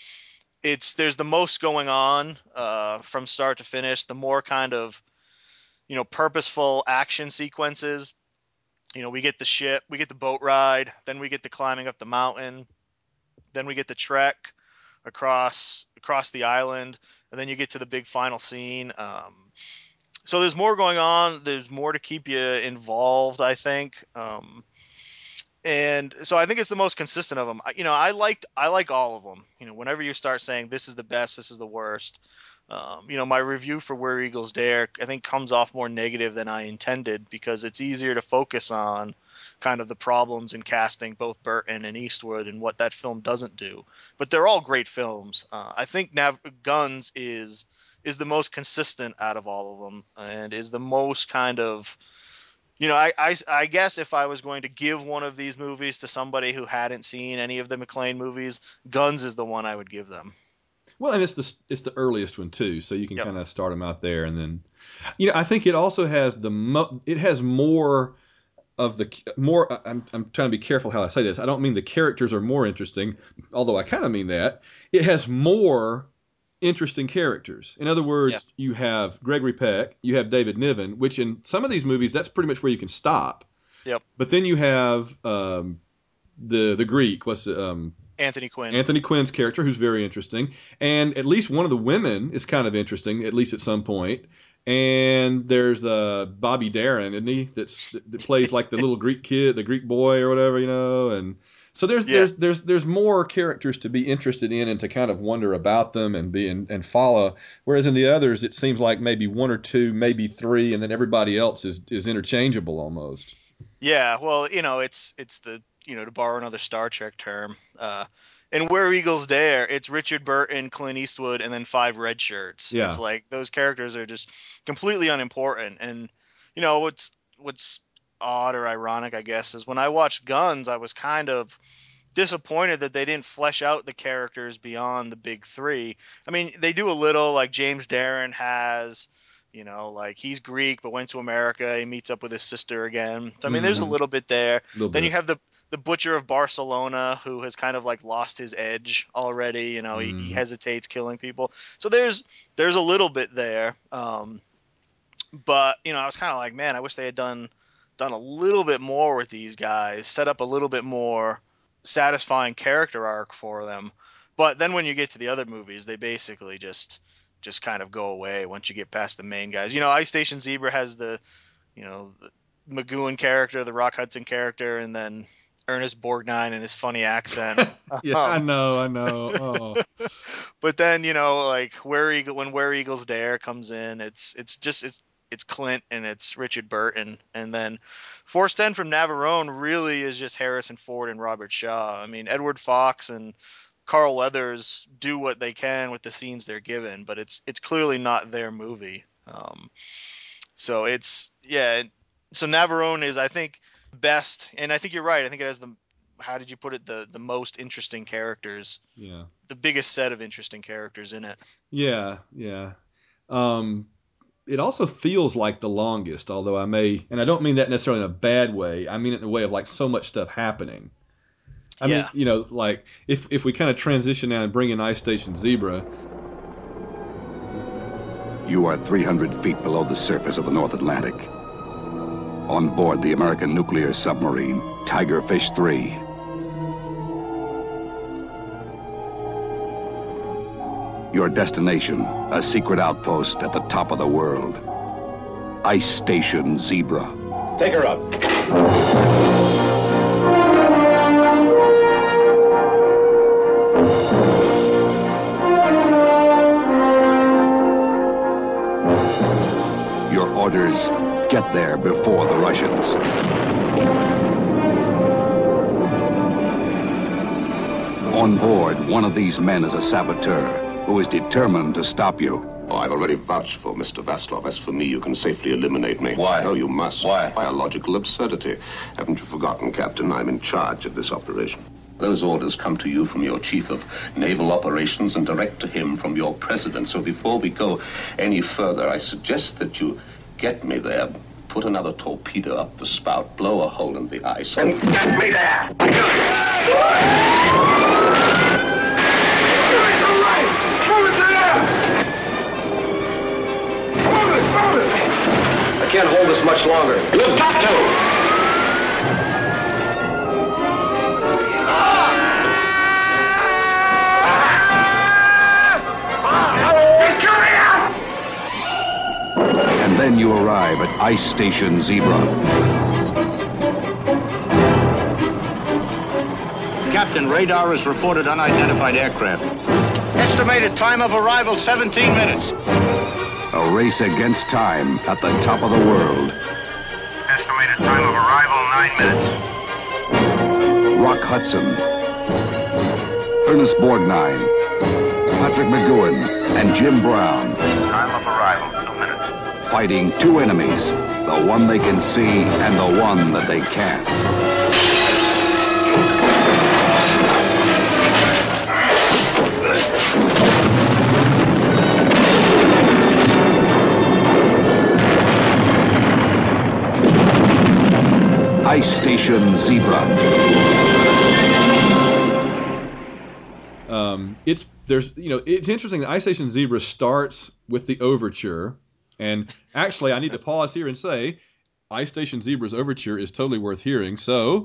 it's there's the most going on uh, from start to finish. The more kind of you know purposeful action sequences. You know, we get the ship, we get the boat ride, then we get the climbing up the mountain, then we get the trek across across the island, and then you get to the big final scene. Um, so there's more going on. There's more to keep you involved, I think. Um, and so I think it's the most consistent of them. You know, I liked I like all of them. You know, whenever you start saying this is the best, this is the worst. Um, you know, my review for Where Eagles Dare I think comes off more negative than I intended because it's easier to focus on kind of the problems in casting both Burton and Eastwood and what that film doesn't do. But they're all great films. Uh, I think Nav- Guns is is the most consistent out of all of them and is the most kind of you know, I, I, I guess if I was going to give one of these movies to somebody who hadn't seen any of the McClane movies, Guns is the one I would give them. Well, and it's the it's the earliest one too, so you can Yep. kind of start them out there, and then, you know, I think it also has the mo- it has more of the more. I'm I'm trying to be careful how I say this. I don't mean the characters are more interesting, although I kind of mean that. It has more interesting characters. In other Yeah. words, you have Gregory Peck, you have David Niven, which in some of these movies that's pretty much where you can stop. Yep. But then you have um, the the Greek, what's it, um, Anthony Quinn. Anthony Quinn's character, who's very interesting, and at least one of the women is kind of interesting, at least at some point. And there's uh, Bobby Darin, isn't he? That's that plays like the little Greek kid, the Greek boy or whatever, you know. And so there's Yeah. there's there's there's more characters to be interested in and to kind of wonder about them and be and, and follow. Whereas in the others, it seems like maybe one or two, maybe three, and then everybody else is is interchangeable almost. Yeah. Well, you know, it's it's the you know to borrow another Star Trek term. Uh, and Where Eagles Dare, it's Richard Burton, Clint Eastwood, and then five red shirts. It's Yeah. like those characters are just completely unimportant. And you know what's what's odd or ironic, I guess, is when I watched Guns, I was kind of disappointed that they didn't flesh out the characters beyond the big three. I mean, they do a little, like James Darren has You know, like he's Greek but went to America. He meets up with his sister again. So I mean, Mm-hmm. there's a little bit there. Little then bit. you have the the butcher of Barcelona who has kind of like lost his edge already. You know, Mm-hmm. he, he hesitates killing people. So there's there's a little bit there. Um, but you know, I was kind of like, man, I wish they had done done a little bit more with these guys, set up a little bit more satisfying character arc for them. But then when you get to the other movies, they basically just just kind of go away once you get past the main guys. You know, Ice Station Zebra has the, you know, the McGowan character, the Rock Hudson character, and then Ernest Borgnine and his funny accent. Yeah, um, I know, I know. Oh. But then, you know, like Where Eagle when Where Eagles Dare comes in, it's it's just it's it's Clint and it's Richard Burton, and then Force ten from Navarone really is just Harrison Ford and Robert Shaw. I mean, Edward Fox and Carl Weathers do what they can with the scenes they're given, but it's it's clearly not their movie. Um, so it's yeah. So Navarone is, I think, best, and I think you're right. I think it has the, how did you put it, the the most interesting characters. Yeah. The biggest set of interesting characters in it. Yeah, yeah. Um, it also feels like the longest, although I may, and I don't mean that necessarily in a bad way. I mean it in a way of like so much stuff happening. I Yeah. mean, you know, like if if we kind of transition now and bring in Ice Station Zebra. You are three hundred feet below the surface of the North Atlantic. On board the American nuclear submarine, Tigerfish three. Your destination, a secret outpost at the top of the world. Ice Station Zebra. Take her up. Your orders, get there before the Russians. On board, one of these men is a saboteur who is determined to stop you. Oh, I've already vouched for Mister Vaslov. As for me, you can safely eliminate me. Why? No, you must. Why? Biological absurdity. Haven't you forgotten, Captain? I'm in charge of this operation. Those orders come to you from your chief of naval operations and direct to him from your president. So before we go any further, I suggest that you get me there, put another torpedo up the spout, blow a hole in the ice, and get me there! I can't hold this much longer. You've got to! And then you arrive at Ice Station Zebra. Captain, radar has reported unidentified aircraft. Estimated time of arrival, seventeen minutes. A race against time at the top of the world. Estimated time of arrival, nine minutes. Rock Hudson, Ernest Borgnine, Patrick McGowan, and Jim Brown. Time of arrival, two minutes. Fighting two enemies, the one they can see and the one that they can't. Ice Station Zebra. Um, it's there's you know it's interesting that Ice Station Zebra starts with the overture, and actually I need to pause here and say Ice Station Zebra's overture is totally worth hearing. So.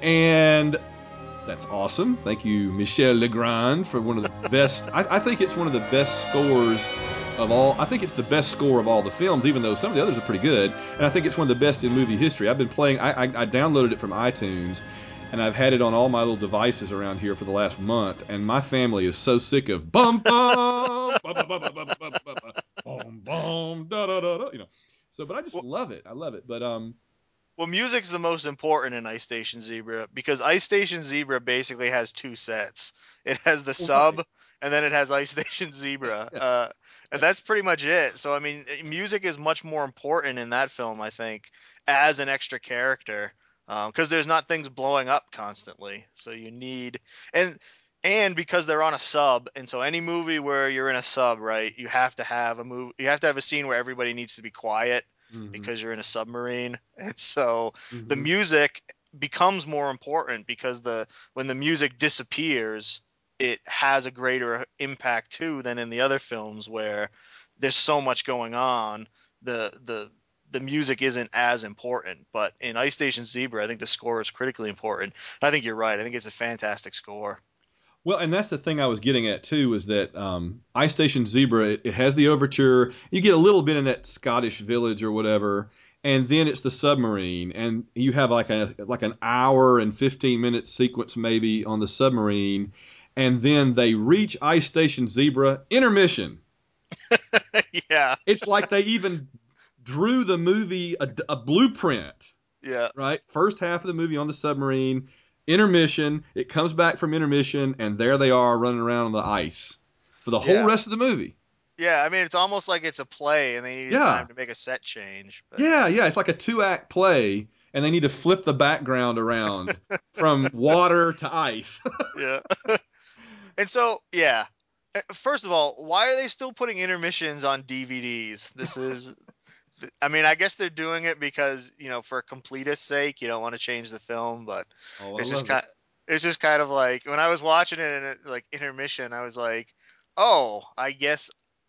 And that's awesome. Thank you, Michel Legrand, for one of the best. I, I think it's one of the best scores of all. I think it's the best score of all the films, even though some of the others are pretty good. And I think it's one of the best in movie history. I've been playing. I, I, I downloaded it from iTunes, and I've had it on all my little devices around here for the last month. And my family is so sick of bum bum bum bum bum bum bum bum bum bum bum da da da da. You know. So, but I just love it. I love it. But um. Well, music's the most important in Ice Station Zebra because Ice Station Zebra basically has two sets. It has the sub, right. And then it has Ice Station Zebra, uh, and that's pretty much it. So, I mean, music is much more important in that film, I think, as an extra character, because um, there's not things blowing up constantly. So you need and and because they're on a sub, and so any movie where you're in a sub, right, you have to have a move. You have to have a scene where everybody needs to be quiet. Mm-hmm. Because you're in a submarine, and so mm-hmm. the music becomes more important because the when the music disappears, it has a greater impact too than in the other films where there's so much going on. The the the music isn't as important, but in Ice Station Zebra, I think the score is critically important. And I think you're right. I think it's a fantastic score. Well, and that's the thing I was getting at too, is that um, Ice Station Zebra, it, it has the overture. You get a little bit in that Scottish village or whatever, and then it's the submarine, and you have like a like an hour and fifteen minute sequence maybe on the submarine, and then they reach Ice Station Zebra, intermission. Yeah, it's like they even drew the movie a, a blueprint. Yeah, right. First half of the movie on the submarine. Intermission, it comes back from intermission, and there they are running around on the ice for the whole yeah. rest of the movie. Yeah, I mean, it's almost like it's a play, and they needed yeah. time to make a set change. But... Yeah, yeah, it's like a two-act play, and they need to flip the background around from water to ice. Yeah. And so, yeah. First of all, why are they still putting intermissions on D V Ds? This is... I mean, I guess they're doing it because, you know, for completist sake, you don't want to change the film, but oh, it's I just love kind it. It's just kind of like when I was watching it and it, like intermission, I was like, "Oh, I guess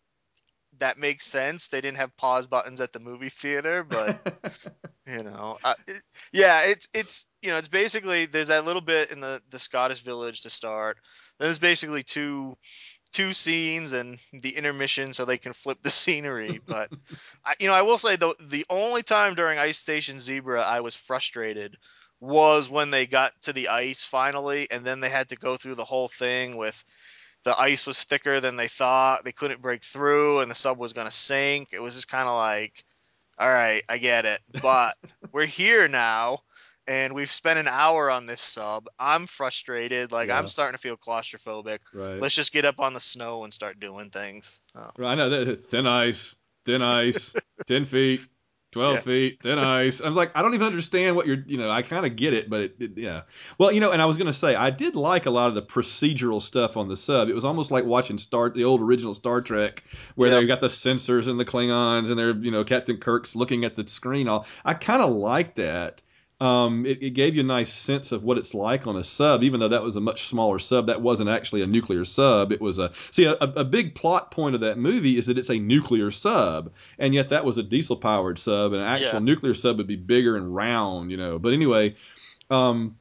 that makes sense. They didn't have pause buttons at the movie theater, but you know, uh, it, yeah, it's it's you know, it's basically there's that little bit in the the Scottish village to start. Then there's basically two two scenes and the intermission so they can flip the scenery. But I, you know, I will say though, the only time during Ice Station Zebra I was frustrated was when they got to the ice finally, and then they had to go through the whole thing with the ice was thicker than they thought. They couldn't break through, and the sub was going to sink. It was just kind of like, all right, I get it, but we're here now. And we've spent an hour on this sub. I'm frustrated. Like, yeah. I'm starting to feel claustrophobic. Right. Let's just get up on the snow and start doing things. Oh. Right. I know that thin ice, thin ice, ten feet, twelve yeah. feet, thin ice. I'm like, I don't even understand what you're, you know, I kind of get it, but it, it, yeah. Well, you know, and I was going to say, I did like a lot of the procedural stuff on the sub. It was almost like watching Star, the old original Star Trek, where yep. they got the sensors and the Klingons and they're, you know, Captain Kirk's looking at the screen. All I kind of like that. Um, it, it gave you a nice sense of what it's like on a sub, even though that was a much smaller sub. That wasn't actually a nuclear sub. It was a see a, a big plot point of that movie is that it's a nuclear sub, and yet that was a diesel powered sub. And an actual yeah. nuclear sub would be bigger and round, you know. But anyway, um,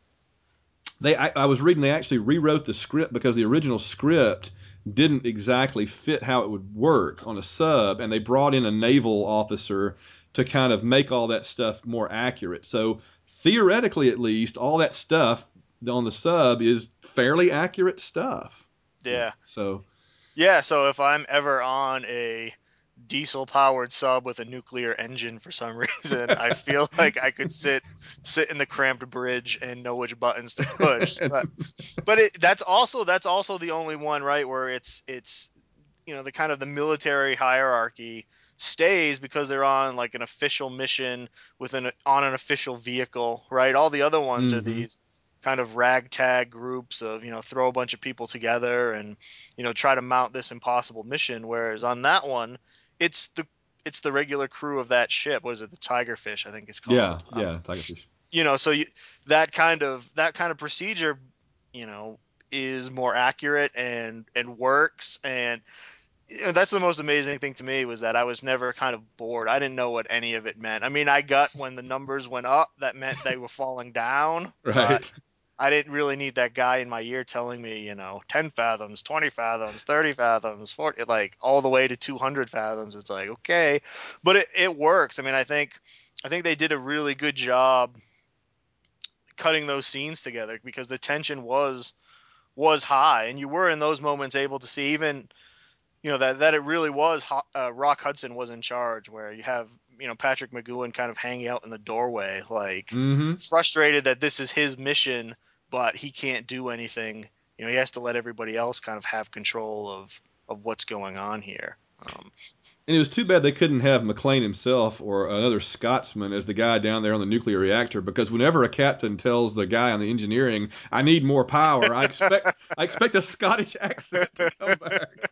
they I, I was reading they actually rewrote the script because the original script didn't exactly fit how it would work on a sub, and they brought in a naval officer to kind of make all that stuff more accurate. So theoretically, at least, all that stuff on the sub is fairly accurate stuff. Yeah. So. Yeah. So if I'm ever on a diesel powered sub with a nuclear engine for some reason, I feel like I could sit sit in the cramped bridge and know which buttons to push. But but it, that's also that's also the only one, right, where it's it's you know the kind of the military hierarchy stays because they're on like an official mission with an on an official vehicle, right? All the other ones mm-hmm. are these kind of ragtag groups of, you know, throw a bunch of people together and, you know, try to mount this impossible mission. Whereas on that one, it's the it's the regular crew of that ship. What is it? The Tigerfish, I think it's called. Yeah, yeah, um, Tigerfish. You know, so you, that kind of that kind of procedure, you know, is more accurate and and works. And you know, that's the most amazing thing to me was that I was never kind of bored. I didn't know what any of it meant. I mean, I got when the numbers went up, that meant they were falling down, but Right. I didn't really need that guy in my ear telling me, you know, ten fathoms, twenty fathoms, thirty fathoms, forty, like all the way to two hundred fathoms. It's like, okay, but it, it works. I mean, I think, I think they did a really good job cutting those scenes together because the tension was, was high and you were in those moments able to see even, you know, that that it really was uh, Rock Hudson was in charge, where you have, you know, Patrick McGowan kind of hanging out in the doorway, like Mm-hmm. frustrated that this is his mission, but he can't do anything. You know, he has to let everybody else kind of have control of of what's going on here. Um, And it was too bad they couldn't have McLean himself or another Scotsman as the guy down there on the nuclear reactor, because whenever a captain tells the guy on the engineering, "I need more power," I expect I expect a Scottish accent to come back.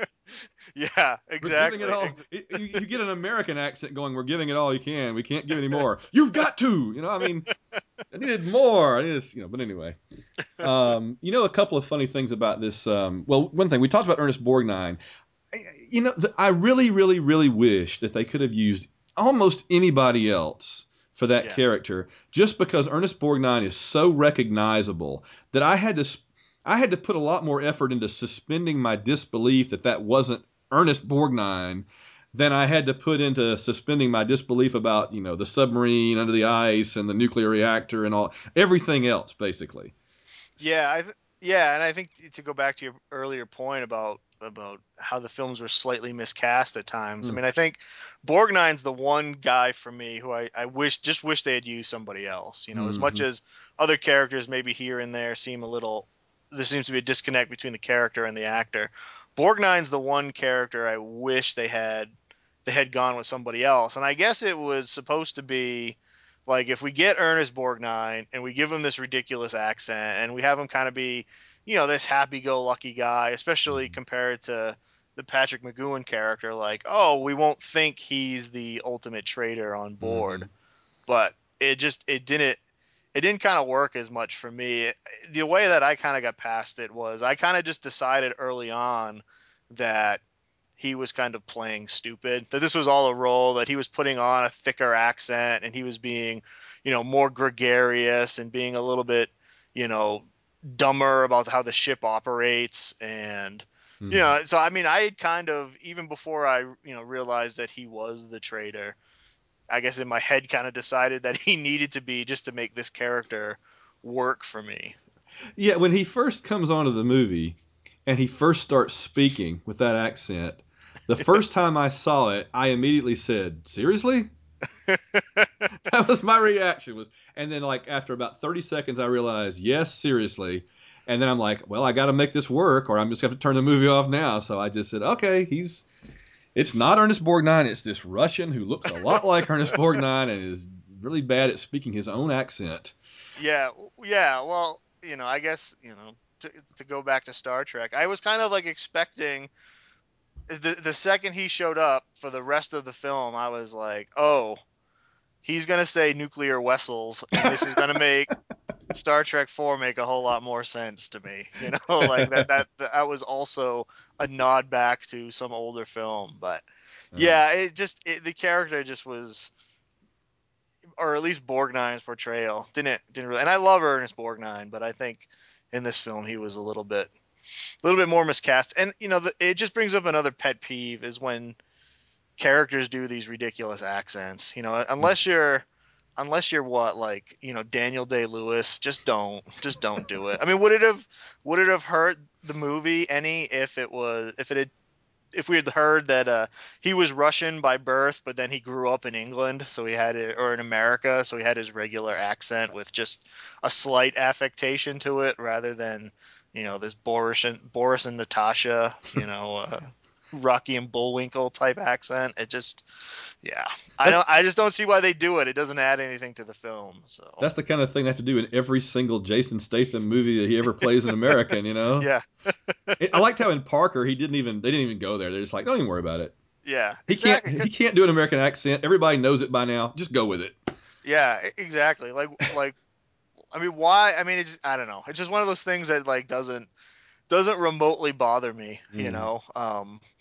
yeah, We're giving it exactly. all. Ex- You, you get an American accent going. We're giving it all you can. We can't give any more. You've got to. You know, I mean, I needed more. I needed, you know. But anyway, um, you know, a couple of funny things about this. Um, well, one thing we talked about Ernest Borgnine. You know, I really, really, really wish that they could have used almost anybody else for that yeah. character, just because Ernest Borgnine is so recognizable that I had to, I had to put a lot more effort into suspending my disbelief that that wasn't Ernest Borgnine than I had to put into suspending my disbelief about, you know, the submarine under the ice and the nuclear reactor and all everything else, basically. Yeah, I th- yeah, and I think t- to go back to your earlier point about about how the films were slightly miscast at times. I Mm. mean, I think Borgnine's the one guy for me who I, I wish just wish they had used somebody else. You know, as much Mm-hmm. as other characters maybe here and there seem a little, there seems to be a disconnect between the character and the actor. Borgnine's the one character I wish they had they had gone with somebody else, and I guess it was supposed to be like if we get Ernest Borgnine and we give him this ridiculous accent and we have him kind of be, you know, this happy-go-lucky guy, especially compared to the Patrick McGowan character, like, oh, we won't think he's the ultimate traitor on Mm-hmm. board. But it just it didn't it didn't kind of work as much for me. The way that I kind of got past it was I kind of just decided early on that he was kind of playing stupid, that this was all a role, that he was putting on a thicker accent and he was being, you know, more gregarious and being a little bit, you know, dumber about how the ship operates. And, you Mm-hmm. know, so I mean, I had kind of, even before I, you know, realized that he was the traitor, I guess in my head kind of decided that he needed to be just to make this character work for me. Yeah, when he first comes onto the movie and he first starts speaking with that accent, the first time I saw it, I immediately said, "Seriously?" That was my reaction was, and then like after about thirty seconds I realized, "Yes, seriously." And then I'm like, "Well, I got to make this work or I'm just going to turn the movie off now." So I just said, "Okay, he's it's not Ernest Borgnine, it's this Russian who looks a lot like Ernest Borgnine and is really bad at speaking his own accent." Yeah, w- yeah. Well, you know, I guess, you know, to, to go back to Star Trek, I was kind of like expecting the the second he showed up for the rest of the film, I was like, oh, he's gonna say nuclear vessels, and this is gonna make Star Trek Four make a whole lot more sense to me. You know, like that that that was also a nod back to some older film, but Uh, yeah, it just it, the character just was, or at least Borgnine's portrayal didn't didn't really. And I love Ernest Borgnine, but I think in this film he was a little bit a little bit more miscast. And you know, the, it just brings up another pet peeve is when characters do these ridiculous accents. You know, unless you're unless you're what, like, you know, Daniel Day-Lewis, just don't just don't do it. I mean, would it have would it have hurt the movie any if it was if it had if we had heard that uh, he was Russian by birth, but then he grew up in England, so he had it, or in America, so he had his regular accent with just a slight affectation to it, rather than, you know, this Boris and Boris and Natasha, you know, uh, Rocky and Bullwinkle type accent. It just, yeah, I that's don't, I just don't see why they do it. It doesn't add anything to the film. So that's the kind of thing they have to do in every single Jason Statham movie that he ever plays an American, you know? yeah, I liked how in Parker he didn't even they didn't even go there. They're just like, don't even worry about it. yeah, He can't exactly. 'Cause- he can't do an American accent. Everybody knows it by now. Just go with it. Yeah, e- exactly. Like like I mean, why? I mean, it's I don't know. It's just one of those things that like doesn't doesn't remotely bother me, you Mm. know. Um,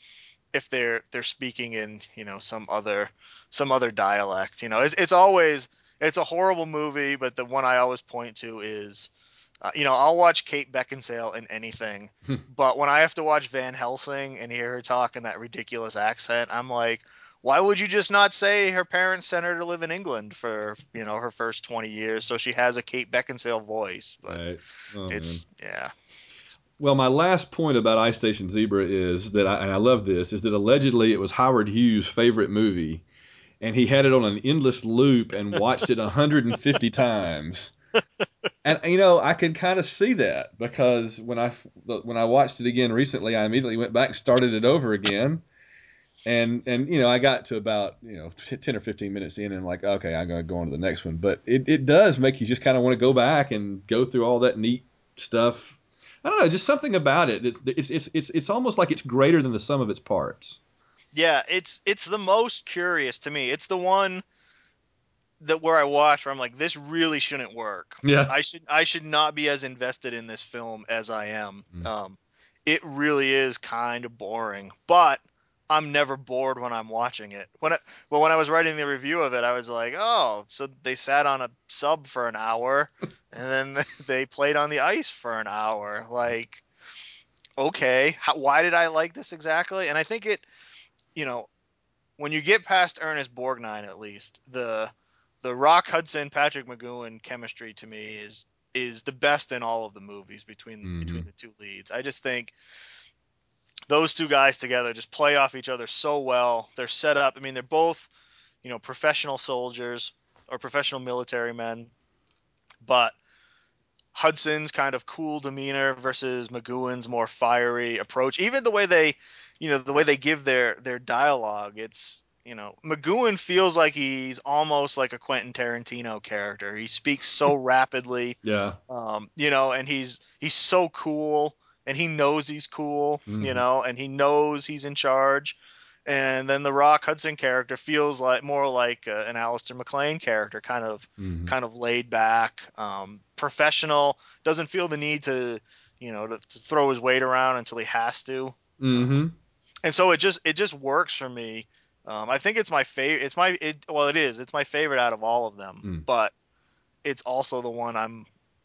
if they're they're speaking in, you know, some other some other dialect. You know, it's it's always it's a horrible movie, but the one I always point to is, uh, you know, I'll watch Kate Beckinsale in anything, but when I have to watch Van Helsing and hear her talk in that ridiculous accent, I'm like, why would you just not say her parents sent her to live in England for, you know, her first twenty years so she has a Kate Beckinsale voice? But Right. Oh, it's man. yeah. Well, my last point about Ice Station Zebra is that, I, and I love this, is that allegedly it was Howard Hughes' favorite movie, and he had it on an endless loop and watched it one hundred fifty times. And, you know, I can kind of see that, because when I, when I watched it again recently, I immediately went back and started it over again. And, and you know, I got to about, you know, ten or fifteen minutes in and like, okay, I'm going to go on to the next one. But it, it does make you just kind of want to go back and go through all that neat stuff. I don't know, just something about it. It's, it's, it's, it's, it's almost like it's greater than the sum of its parts. Yeah, it's it's the most curious to me. It's the one that where I watch where I'm like, this really shouldn't work. Yeah. I should I should not be as invested in this film as I am. Mm. Um, it really is kind of boring, but I'm never bored when I'm watching it. When I, well, when I was writing the review of it, I was like, oh, so they sat on a sub for an hour, and then they played on the ice for an hour. Like, okay, how, why did I like this exactly? And I think it, you know, when you get past Ernest Borgnine, at least the the Rock Hudson Patrick McGoohan chemistry to me is is the best in all of the movies between mm-hmm. between the two leads. I just think those two guys together just play off each other so well. They're set up. I mean, they're both, you know, professional soldiers or professional military men, but Hudson's kind of cool demeanor versus McGoohan's more fiery approach. Even the way they, you know, the way they give their their dialogue, it's, you know, McGoohan feels like he's almost like a Quentin Tarantino character. He speaks so rapidly, yeah, um, you know, and he's he's so cool, and he knows he's cool, mm-hmm. you know, and he knows he's in charge. And then the Rock Hudson character feels like more like uh, an Alistair McLean character, kind of, mm-hmm. kind of laid back, um, professional. Doesn't feel the need to, you know, to, to throw his weight around until he has to. Mm-hmm. Um, and so it just it just works for me. Um, I think it's my favorite. It's my it well, it is. It's my favorite out of all of them. Mm. But it's also the one I'm.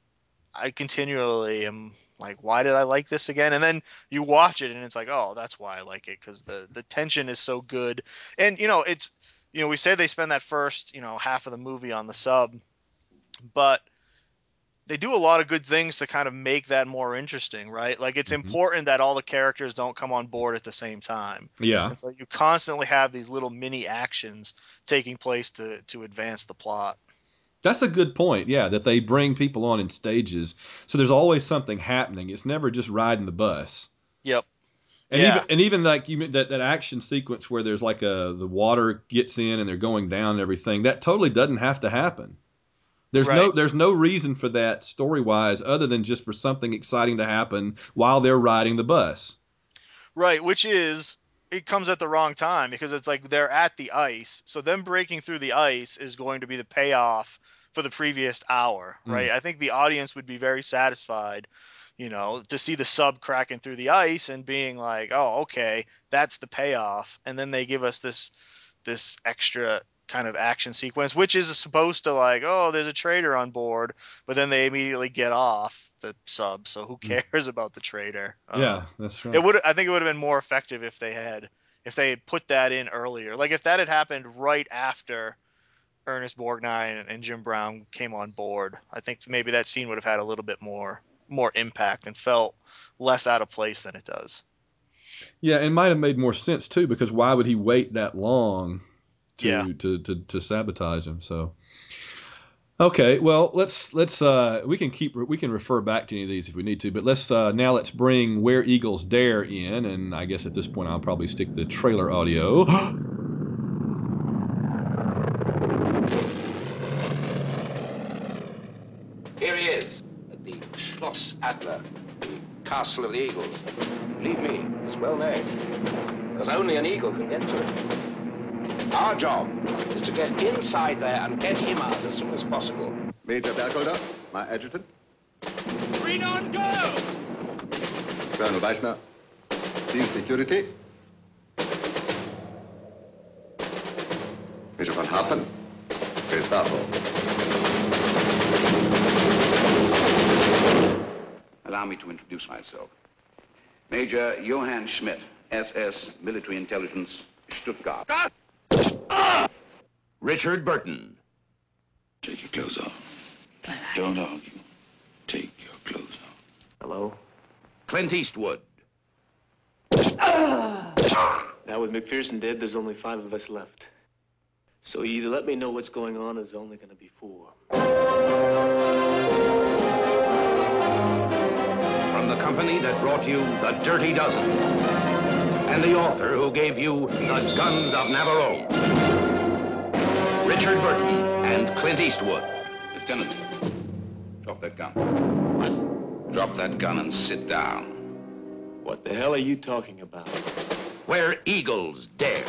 I continually am. Like, why did I like this again? And then you watch it and it's like, oh, that's why I like it, because the, the tension is so good. And, you know, it's, you know, we say they spend that first, you know, half of the movie on the sub, but they do a lot of good things to kind of make that more interesting, right? Like, it's mm-hmm. important that all the characters don't come on board at the same time. Yeah. And so you constantly have these little mini actions taking place to, to advance the plot. That's a good point, yeah, that they bring people on in stages. So there's always something happening. It's never just riding the bus. Yep. And yeah. even and even like you that, that action sequence where there's like a the water gets in and they're going down and everything, that totally doesn't have to happen. There's right. no there's no reason for that story-wise other than just for something exciting to happen while they're riding the bus. Right, which is it comes at the wrong time, because it's like they're at the ice. So them breaking through the ice is going to be the payoff for the previous hour, right? Mm. I think the audience would be very satisfied, you know, to see the sub cracking through the ice and being like, oh, okay, that's the payoff. And then they give us this this extra kind of action sequence, which is supposed to like, oh, there's a traitor on board, but then they immediately get off the sub, so who cares about the traitor? Yeah, um, that's right. It would, I think, it would have been more effective if they had, if they had put that in earlier. Like if that had happened right after Ernest Borgnine and Jim Brown came on board, I think maybe that scene would have had a little bit more more impact and felt less out of place than it does. Yeah, and might have made more sense too, because why would he wait that long to yeah. to, to to sabotage him? So. Okay, well, let's let's uh, we can keep we can refer back to any of these if we need to, but let's uh, now let's bring Where Eagles Dare in, and I guess at this point I'll probably stick the trailer audio. Here he is at the Schloss Adler, the Castle of the Eagles. Believe me, it's well known, because only an eagle can get to it. Our job is to get inside there and get him out as soon as possible. Major Bergholder, my adjutant. Green on go! Colonel Weissner, field security. Major von Harpen, Gestapo. Allow me to introduce myself. Major Johann Schmidt, S S Military Intelligence, Stuttgart. Ah! Richard Burton. Take your clothes off. Don't argue. Take your clothes off. Hello? Clint Eastwood. Now with McPherson dead, there's only five of us left. So you either let me know what's going on, or there's only going to be four. From the company that brought you The Dirty Dozen, and the author who gave you The Guns of Navarone, Richard Burton and Clint Eastwood. Lieutenant, drop that gun. What? Drop that gun and sit down. What the hell are you talking about? Where eagles dare.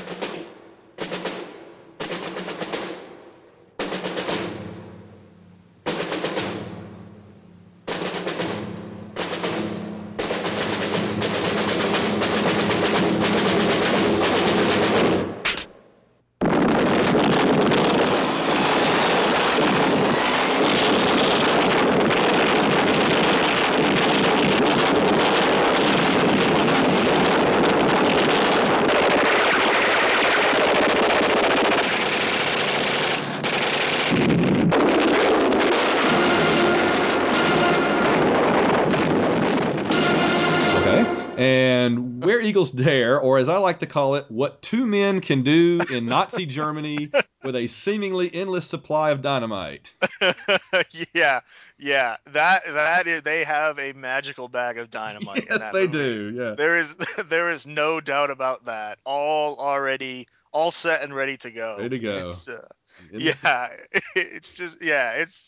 And Where Eagles Dare, or as I like to call it, what two men can do in Nazi Germany with a seemingly endless supply of dynamite. yeah, yeah, that that is, they have a magical bag of dynamite. Yes, in that they movie. do. Yeah, there is there is no doubt about that. All already, all set and ready to go. Ready to go. It's, uh, yeah, it's just yeah, it's.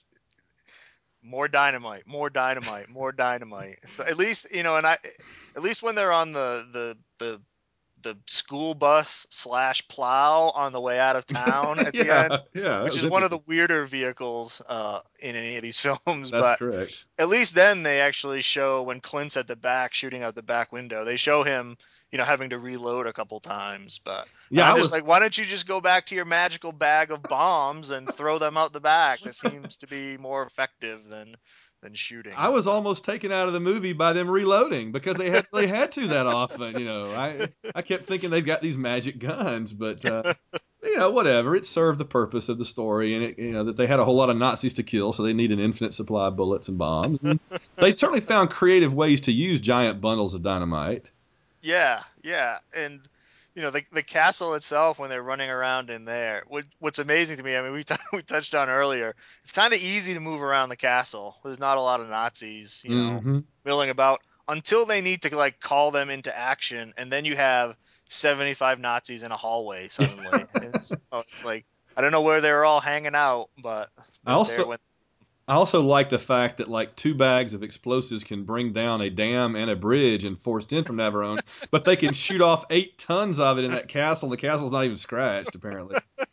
More dynamite, more dynamite, more dynamite. So at least, you know, and I, at least when they're on the, the, the, the school bus slash plow on the way out of town at yeah, the end, yeah, which is one of the weirder vehicles uh, in any of these films. That's but correct. At least then they actually show when Clint's at the back shooting out the back window, they show him, you know, having to reload a couple times. But yeah, I'm I just was... like, why don't you just go back to your magical bag of bombs and throw them out the back? That seems to be more effective than than shooting. I was almost taken out of the movie by them reloading because they had they had to that often. You know, I I kept thinking they've got these magic guns, but uh, you know, whatever. It served the purpose of the story, and it, you know that they had a whole lot of Nazis to kill, so they need an infinite supply of bullets and bombs. And they certainly found creative ways to use giant bundles of dynamite. Yeah, yeah, and you know the the castle itself when they're running around in there. What, what's amazing to me, I mean, we t- we touched on earlier. It's kind of easy to move around the castle. There's not a lot of Nazis, you know, mm-hmm. milling about until they need to like call them into action, and then you have seventy-five Nazis in a hallway suddenly. it's oh, it's like I don't know where they were all hanging out, but I also. when- I also like the fact that like two bags of explosives can bring down a dam and a bridge and forced in from Navarone, but they can shoot off eight tons of it in that castle. The castle's not even scratched, apparently.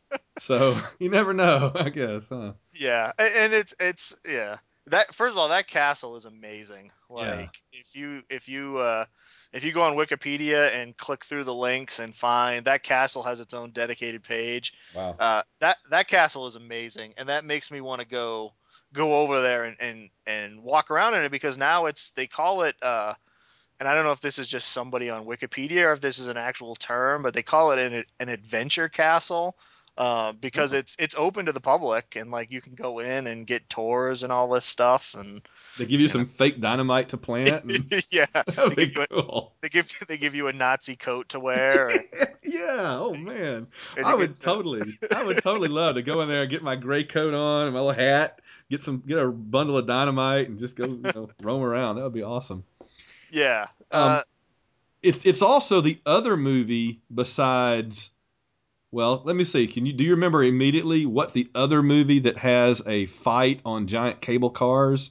So you never know, I guess. Huh? Yeah, and it's it's yeah. That first of all, that castle is amazing. Like yeah. if you if you uh, if you go on Wikipedia and click through the links and find that castle has its own dedicated page. Wow. Uh, that that castle is amazing, and that makes me want to go go over there and, and and walk around in it because now it's they call it. Uh, and I don't know if this is just somebody on Wikipedia or if this is an actual term, but they call it an an adventure castle. Uh, because oh. it's it's open to the public and like you can go in and get tours and all this stuff and they give you, you some know. fake dynamite to plant. And... yeah, that'd they be give cool. You a, they give you they give you a Nazi coat to wear. And, yeah, oh man, I would totally, I would totally love to go in there and get my gray coat on and my little hat, get some get a bundle of dynamite and just go you know, roam around. That would be awesome. Yeah, uh, um, it's it's also the other movie besides. Well, let me see. Can you do you remember immediately what the other movie that has a fight on giant cable cars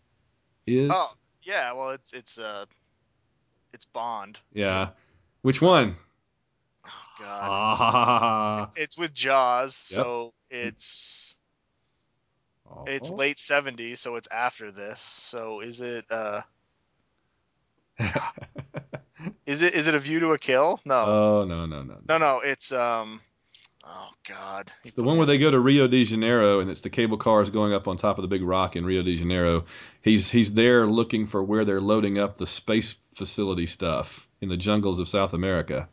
is? Oh, yeah. Well, it's it's uh, it's Bond. Yeah. Which one? Oh God. It's with Jaws, so yep. it's oh. it's late seventies, so it's after this. So is it uh? is it is it A View to a Kill? No. Oh no no no no no no. It's um. Oh God. It's the one where they go to Rio de Janeiro, and it's the cable cars going up on top of the big rock in Rio de Janeiro. He's he's there looking for where they're loading up the space facility stuff in the jungles of South America.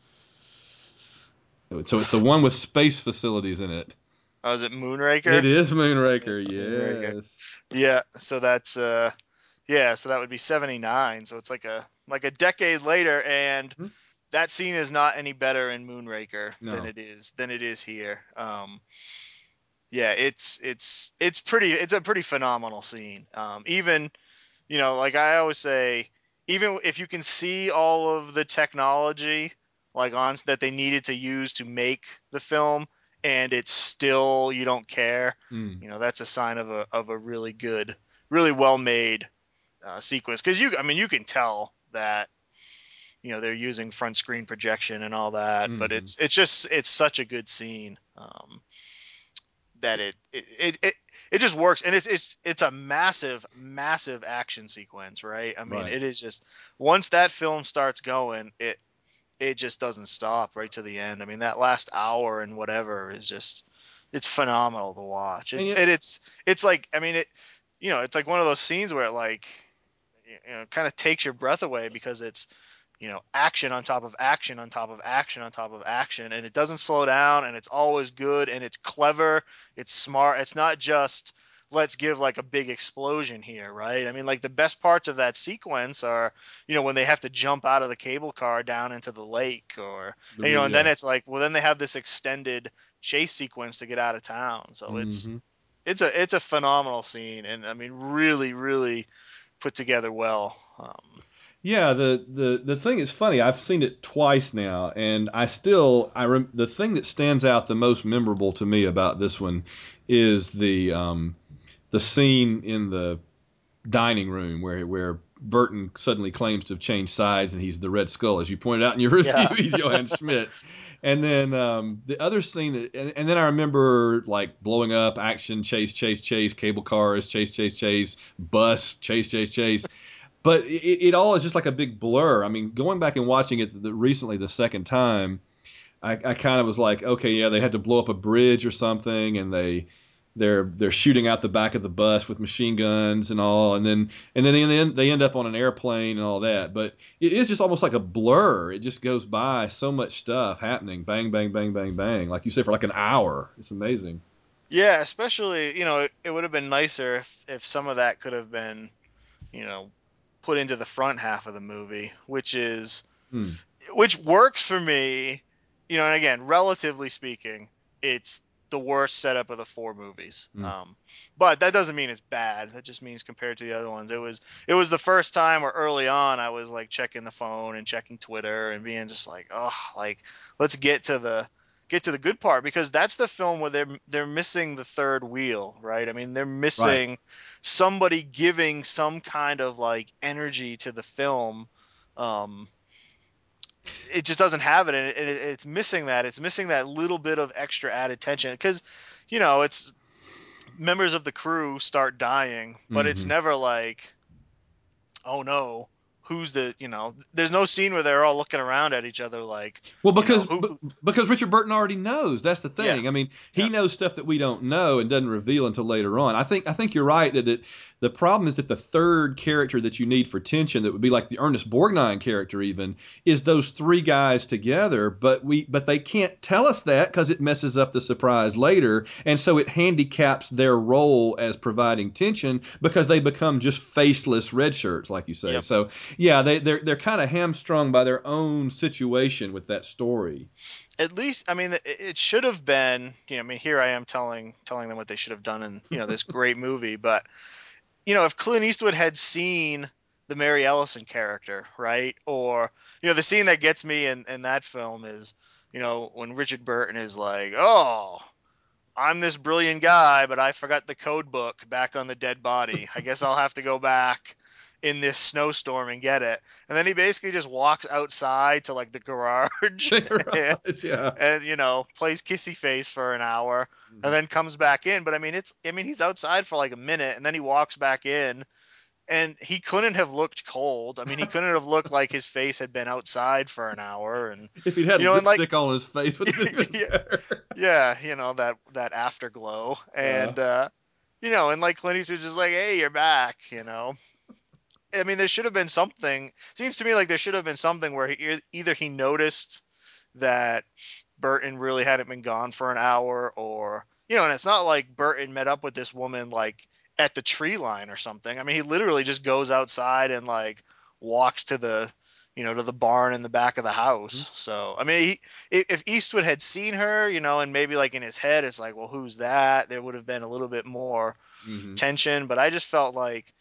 So it's the one with space facilities in it. Oh, is it Moonraker? It is Moonraker, It's yes. Moonraker. Yeah, so that's uh yeah, so that would be seventy-nine. So it's like a like a decade later, and Hmm? that scene is not any better in Moonraker No. than it is than it is here. Um yeah, it's it's it's pretty it's a pretty phenomenal scene. Um even, you know, like I always say, even if you can see all of the technology like on that they needed to use to make the film, and it's still you don't care, Mm. you know, that's a sign of a of a really good, really well made uh, sequence. Because you, I mean, you can tell that you know they're using front screen projection and all that, but Mhm. it's it's just it's such a good scene. Um, that it it, it it it just works, and it's it's it's a massive massive action sequence, right? I mean, Right. it is just once that film starts going, it it just doesn't stop right to the end. I mean, that last hour and whatever is just it's phenomenal to watch. And It's yet- it, it's it's like, I mean, it you know, it's like one of those scenes where it like you know kind of takes your breath away, because it's you know action on top of action on top of action on top of action, and it doesn't slow down, and it's always good, and it's clever, it's smart. It's not just let's give like a big explosion here, right? I mean, like the best parts of that sequence are you know when they have to jump out of the cable car down into the lake, or The and, you know and then video. it's like, well, then they have this extended chase sequence to get out of town. So it's Mhm. it's a it's a phenomenal scene, and I mean really really put together well. um Yeah, the, the the thing is funny. I've seen it twice now, and I still I rem, the thing that stands out the most memorable to me about this one is the um, the scene in the dining room where where Burton suddenly claims to have changed sides, and he's the Red Skull, as you pointed out in your review. Yeah. He's Johann Schmidt. And then um, the other scene, and, and then I remember like blowing up, action, chase, chase, chase, cable cars, chase, chase, chase, bus, chase, chase, chase. But it, it all is just like a big blur. I mean, going back and watching it the, recently the second time, I, I kind of was like, okay, yeah, they had to blow up a bridge or something, and they they're they're shooting out the back of the bus with machine guns and all, and then and then they end, they end up on an airplane and all that. But it is just almost like a blur. It just goes by, so much stuff happening, bang, bang, bang, bang, bang, like you say, for like an hour. It's amazing. Yeah, especially, you know, it, it would have been nicer if if some of that could have been, you know, put into the front half of the movie, which is Hmm. which works for me, you know, and again, relatively speaking, it's the worst setup of the four movies. Hmm. Um, but that doesn't mean it's bad. That just means compared to the other ones, it was it was the first time, or early on, I was like checking the phone and checking Twitter and being just like, oh, like let's get to the get to the good part, because that's the film where they're they're missing the third wheel, right? I mean, they're Right. missing somebody giving some kind of like energy to the film. Um, it just doesn't have it, and it, it, it's missing that. It's missing that little bit of extra added tension, because, you know, it's members of the crew start dying, but it's Mm-hmm. never like, oh no, who's the, you know, there's no scene where they're all looking around at each other like, Well, you know, because who, b- who because Richard Burton already knows. That's the yeah, thing. I mean, he yeah, knows stuff that we don't know and doesn't reveal until later on. I think I think you're right that it, the problem is that the third character that you need for tension, that would be like the Ernest Borgnine character, even, is those three guys together. But we but they can't tell us that because it messes up the surprise later, and so it handicaps their role as providing tension because they become just faceless red shirts, like you say. yep. So yeah, they they're they're kind of hamstrung by their own situation with that story. At least, I mean, it, it should have been, you know, I mean, here I am telling telling them what they should have done in, you know, this great movie, but you know, if Clint Eastwood had seen the Mary Ellison character, right? Or, you know, the scene that gets me in, in that film is, you know, when Richard Burton is like, oh, I'm this brilliant guy, but I forgot the code book back on the dead body. I guess I'll have to go back in this snowstorm and get it. And then he basically just walks outside to like the garage and, Right, yeah. and, you know, plays kissy face for an hour and then comes back in. But I mean, it's, I mean, he's outside for like a minute and then he walks back in and he couldn't have looked cold. I mean, he couldn't have looked like his face had been outside for an hour. And if he'd had you know, lipstick like, on his face, would have been yeah, yeah, you know, that that afterglow, and uh, uh, you know, and like Clint Eastwood's just like, hey, you're back, you know. I mean, there should have been something. Seems to me like there should have been something where he, either he noticed that Burton really hadn't been gone for an hour, or you know, and it's not like Burton met up with this woman like at the tree line or something. I mean, he literally just goes outside and like walks to the, you know, to the barn in the back of the house. Mm-hmm. So, I mean, he, if Eastwood had seen her, you know, and maybe like in his head, it's like, well, who's that? There would have been a little bit more mm-hmm. tension, but I just felt like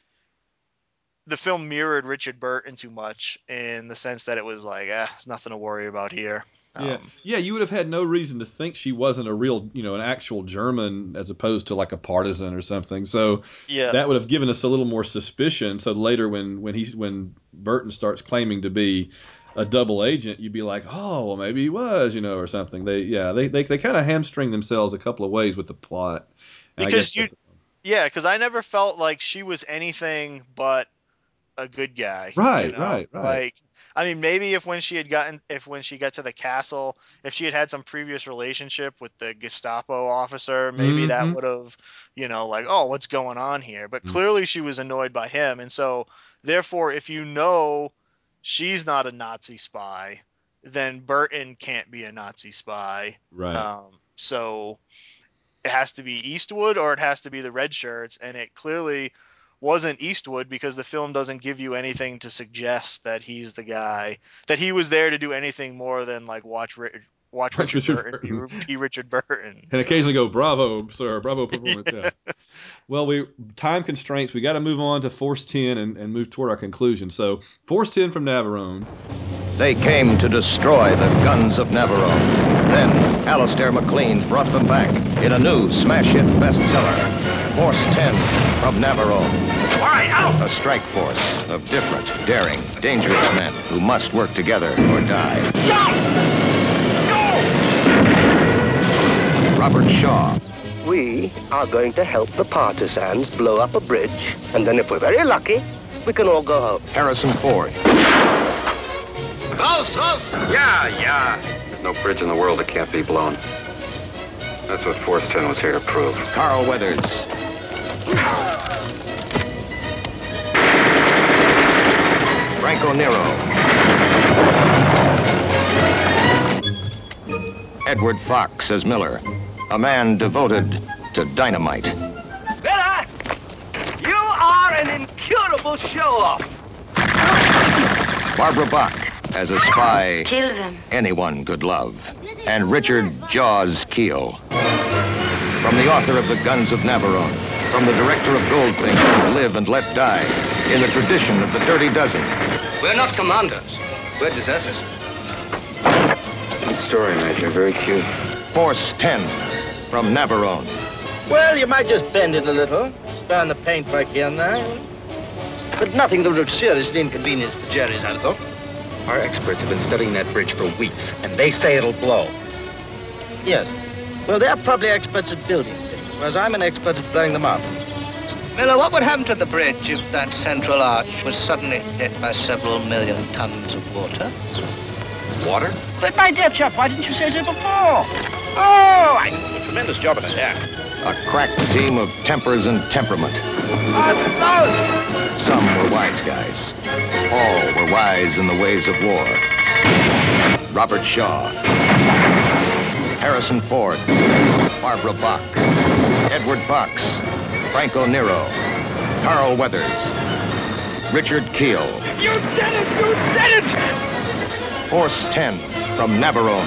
the film mirrored Richard Burton too much in the sense that it was like, eh, there's nothing to worry about here. Yeah, um, yeah. You would have had no reason to think she wasn't a real, you know, an actual German as opposed to like a partisan or something. So yeah. that would have given us a little more suspicion. So later, when when he's when Burton starts claiming to be a double agent, you'd be like, oh, well, maybe he was, you know, or something. They, yeah, they they they kind of hamstring themselves a couple of ways with the plot. And because I you, yeah, because I never felt like she was anything but a good guy. Right, you know? right, right. Like, I mean, maybe if when she had gotten, if when she got to the castle, if she had had some previous relationship with the Gestapo officer, maybe mm-hmm. that would have, you know, like, oh, what's going on here? But mm-hmm. clearly she was annoyed by him. And so, therefore, if you know she's not a Nazi spy, then Burton can't be a Nazi spy. Right. Um, so it has to be Eastwood or it has to be the red shirts. And it clearly wasn't Eastwood because the film doesn't give you anything to suggest that he's the guy, that he was there to do anything more than like watch watch Richard, Richard Burton, Burton. Be, be Richard Burton. And so. occasionally go, bravo, sir, bravo performance. yeah. yeah. Well, we time constraints, we got to move on to Force ten and, and move toward our conclusion. So Force ten from Navarone. They came to destroy the guns of Navarone. Then Alistair McLean brought them back in a new smash hit bestseller, Force ten from Navarone. All right, out! A strike force of different, daring, dangerous men who must work together or die. Jump! Go! Robert Shaw. We are going to help the partisans blow up a bridge, and then if we're very lucky, we can all go home. Harrison Ford. Close, close! Yeah, yeah. There's no bridge in the world that can't be blown. That's what Force ten was here to prove. Carl Weathers. Franco Nero. Edward Fox as Miller, a man devoted to dynamite. Miller, you are an incurable show-off. Barbara Bach as a spy Kill them. anyone could love. And Richard Jaws Keel. From the author of The Guns of Navarone, from the director of Goldfinger, Live and Let Die, in the tradition of the Dirty Dozen. We're not commanders. We're deserters. Good story, Major. Very cute. Force ten from Navarone. Well, you might just bend it a little, burn the paintwork here and there. But nothing that would have seriously inconvenienced the Jerry's, I thought. Our experts have been studying that bridge for weeks, and they say it'll blow. Yes. Well, they're probably experts at building things, whereas I'm an expert at blowing them up. Miller, what would happen to the bridge if that central arch was suddenly hit by several million tons of water? Water? But my dear chap, why didn't you say so before? Oh, I did a tremendous job in it, yeah. A crack team of tempers and temperament. Oh, Some were wise guys. All were wise in the ways of war. Robert Shaw. Harrison Ford. Barbara Bach. Edward Fox. Franco Nero. Carl Weathers. Richard Keel. You did it! You did it! Force ten from Navarone.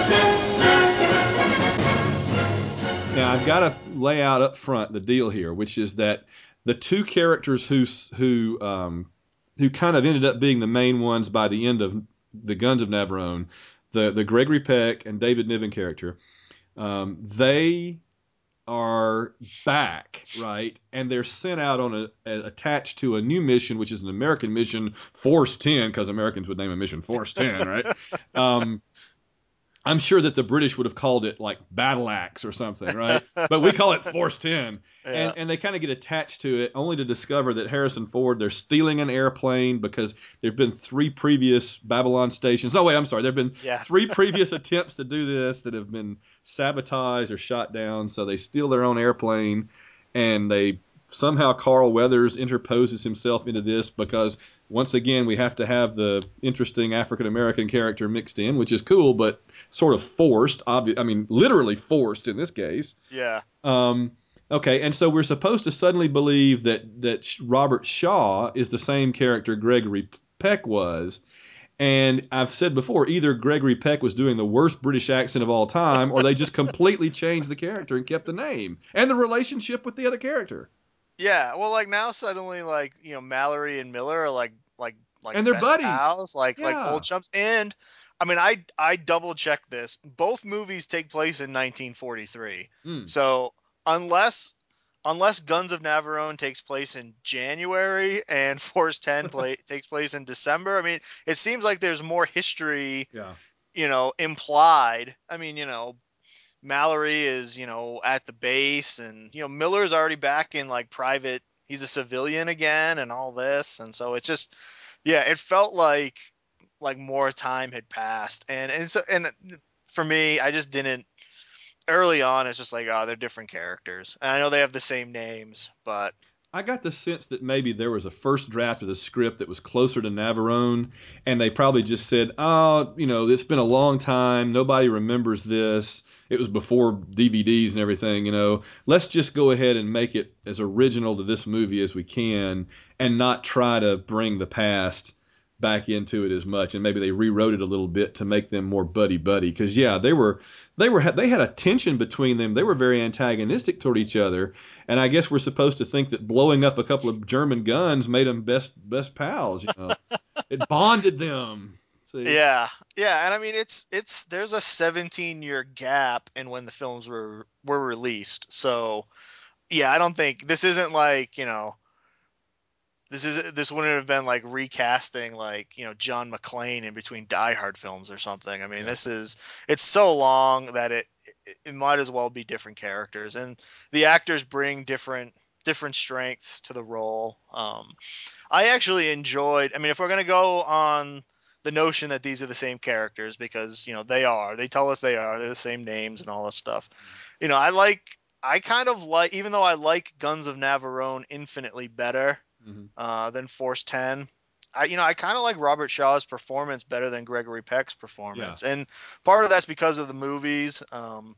Now, I've got to lay out up front the deal here, which is that the two characters who who um, who kind of ended up being the main ones by the end of The Guns of Navarone, the the Gregory Peck and David Niven character, um, they are back, right? And they're sent out on a, a attached to a new mission, which is an American mission, Force ten, because Americans would name a mission Force ten, right? um, I'm sure that the British would have called it like Battle Axe or something, right? But we call it Force ten. Yeah. And and they kind of get attached to it only to discover that Harrison Ford, they're stealing an airplane because there've been three previous Babylon stations. No, wait, I'm sorry. There've been Yeah. three previous attempts to do this that have been sabotaged or shot down. So they steal their own airplane, and they somehow Carl Weathers interposes himself into this because once again we have to have the interesting African American character mixed in, which is cool, but sort of forced. Obvi- I mean, literally forced in this case. Yeah. Um, okay, and so we're supposed to suddenly believe that that Robert Shaw is the same character Gregory Peck was. And I've said before, either Gregory Peck was doing the worst British accent of all time, or they just completely changed the character and kept the name and the relationship with the other character. Yeah, well, like now suddenly, like you know, Mallory and Miller are like like like And they're best buddies. pals, like like Yeah. old chums. And I mean, I I double checked this. Both movies take place in nineteen forty-three. Mm. So unless unless Guns of Navarone takes place in January and Force ten play, takes place in December, I mean, it seems like there's more history, Yeah. you know, implied. I mean, you know. Mallory is, you know, at the base, and you know Miller's already back in like private. He's a civilian again, and all this, and so it just, yeah, it felt like like more time had passed, and and so and for me, I just didn't early on. It's just like, oh, they're different characters, and I know they have the same names, but I got the sense that maybe there was a first draft of the script that was closer to Navarone, and they probably just said, oh, you know, it's been a long time. Nobody remembers this. It was before D V Ds and everything, you know. Let's just go ahead and make it as original to this movie as we can and not try to bring the past back into it as much. And maybe they rewrote it a little bit to make them more buddy-buddy. Because, yeah, they were they were they had a tension between them. They were very antagonistic toward each other. And I guess we're supposed to think that blowing up a couple of German guns made them best best pals. You know, it bonded them. See? yeah, yeah, and I mean it's it's there's a seventeen year gap in when the films were were released. So yeah, I don't think this isn't like you know this is this wouldn't have been like recasting like you know John McClane in between Die Hard films or something. I mean, this is it's so long that it, it it might as well be different characters, and the actors bring different different strengths to the role. Um, I actually enjoyed. I mean, if we're gonna go on the notion that these are the same characters, because you know they are, they tell us they are, they're the same names and all this stuff. You know, I like. I kind of like, even though I like Guns of Navarone infinitely better Mm-hmm. uh, than Force ten. I, you know, I kind of like Robert Shaw's performance better than Gregory Peck's performance, Yeah. and part of that's because of the movies. Um,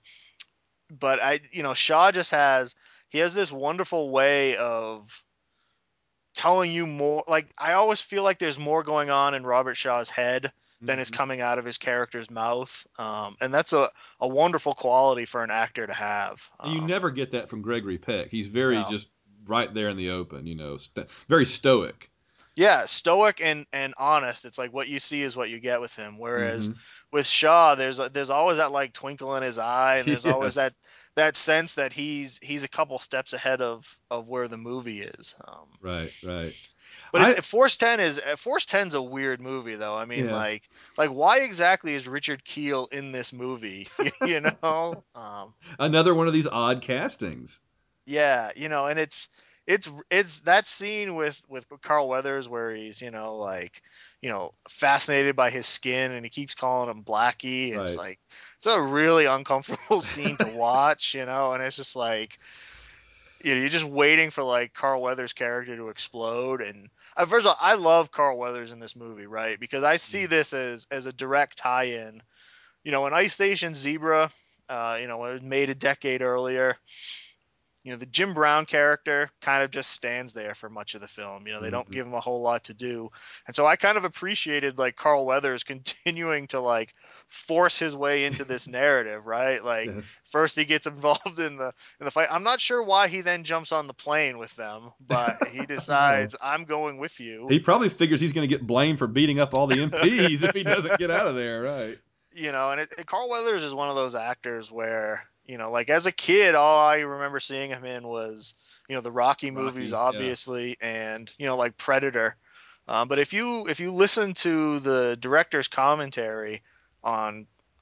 but I, you know, Shaw just has he has this wonderful way of telling you more. Like I always feel like there's more going on in Robert Shaw's head than is Mhm. coming out of his character's mouth, um, and that's a, a wonderful quality for an actor to have. You Um, never get that from Gregory Peck. He's very No. just right there in the open, you know, st- very stoic. Yeah, stoic and and honest. It's like what you see is what you get with him. Whereas Mhm. with Shaw, there's a, there's always that like twinkle in his eye, and there's always that Yes. that sense that he's he's a couple steps ahead of of where the movie is. Um, Right, right. but I it's Force ten is Force ten's a weird movie though. I mean, yeah. like like why exactly is Richard Kiel in this movie? you know, um, Another one of these odd castings. Yeah, you know, and it's it's it's that scene with with Carl Weathers where he's, you know, like, you know, fascinated by his skin and he keeps calling him Blackie. It's Right. like it's a really uncomfortable scene to watch, you know, and it's just like you know, you're just waiting for like Carl Weathers' character to explode. And uh, first of all, I love Carl Weathers in this movie, right? Because I see this as as a direct tie-in. You know, in Ice Station Zebra, uh, you know, it was made a decade earlier. You know, the Jim Brown character kind of just stands there for much of the film. You know, they don't Mhm. give him a whole lot to do. And so I kind of appreciated like Carl Weathers continuing to like force his way into this narrative, right? Like Yes. first he gets involved in the in the fight. I'm not sure why he then jumps on the plane with them, but he No. decides I'm going with you. He probably figures he's going to get blamed for beating up all the M Ps if he doesn't get out of there, right? You know, and, it, and Carl Weathers is one of those actors where, you know, like as a kid, all I remember seeing him in was, you know, the Rocky movies, Rocky, yeah. obviously, and you know, like Predator. Um, but if you if you listen to the director's commentary on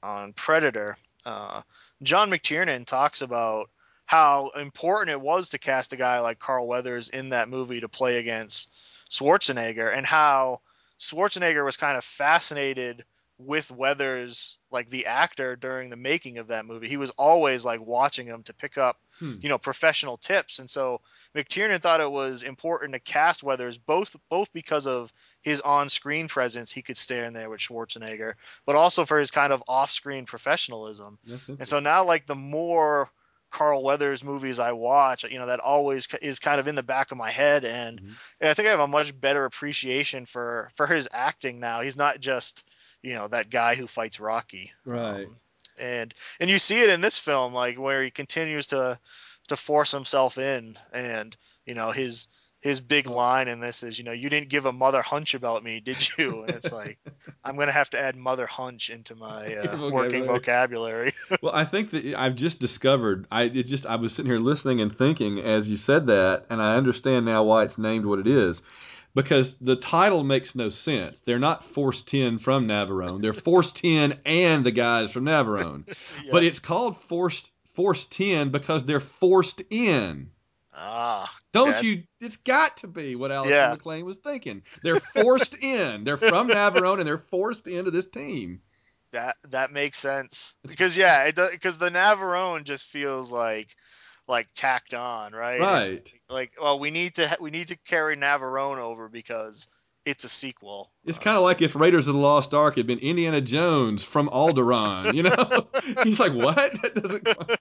on Predator, uh, John McTiernan talks about how important it was to cast a guy like Carl Weathers in that movie to play against Schwarzenegger, and how Schwarzenegger was kind of fascinated with Weathers, like the actor, during the making of that movie. He was always like watching him to pick up, Hmm. you know, professional tips. And so McTiernan thought it was important to cast Weathers both both because of his on-screen presence, he could stand there with Schwarzenegger, but also for his kind of off-screen professionalism. That's And so now, like, the more Carl Weathers movies I watch, you know, that always is kind of in the back of my head, and, Mm-hmm. and I think I have a much better appreciation for for his acting now. He's not just, you know, that guy who fights Rocky, Right. um, and and you see it in this film, like where he continues to to force himself in, and you know his his big line in this is, you know, you didn't give a mother hunch about me, did you? And it's like, I'm gonna have to add mother hunch into my uh, Vocabulary. working vocabulary. Well, I think that I've just discovered. I it just I was sitting here listening and thinking as you said that, and I understand now why it's named what it is, because the title makes no sense. They're not Force ten from Navarone. They're Force ten and the guys from Navarone, Yeah. but it's called Force Force ten because they're forced in. Ah, Don't that's- you? It's got to be what Alistair Yeah. McLean was thinking. They're forced in. They're from Navarone and they're forced into this team. That that makes sense, because yeah, it because the Navarone just feels like like tacked on, right? Right. It's like, well, we need to we need to carry Navarone over because it's a sequel. It's kind of like if Raiders of the Lost Ark had been Indiana Jones from Alderaan, you know? He's like, what? That doesn't quite...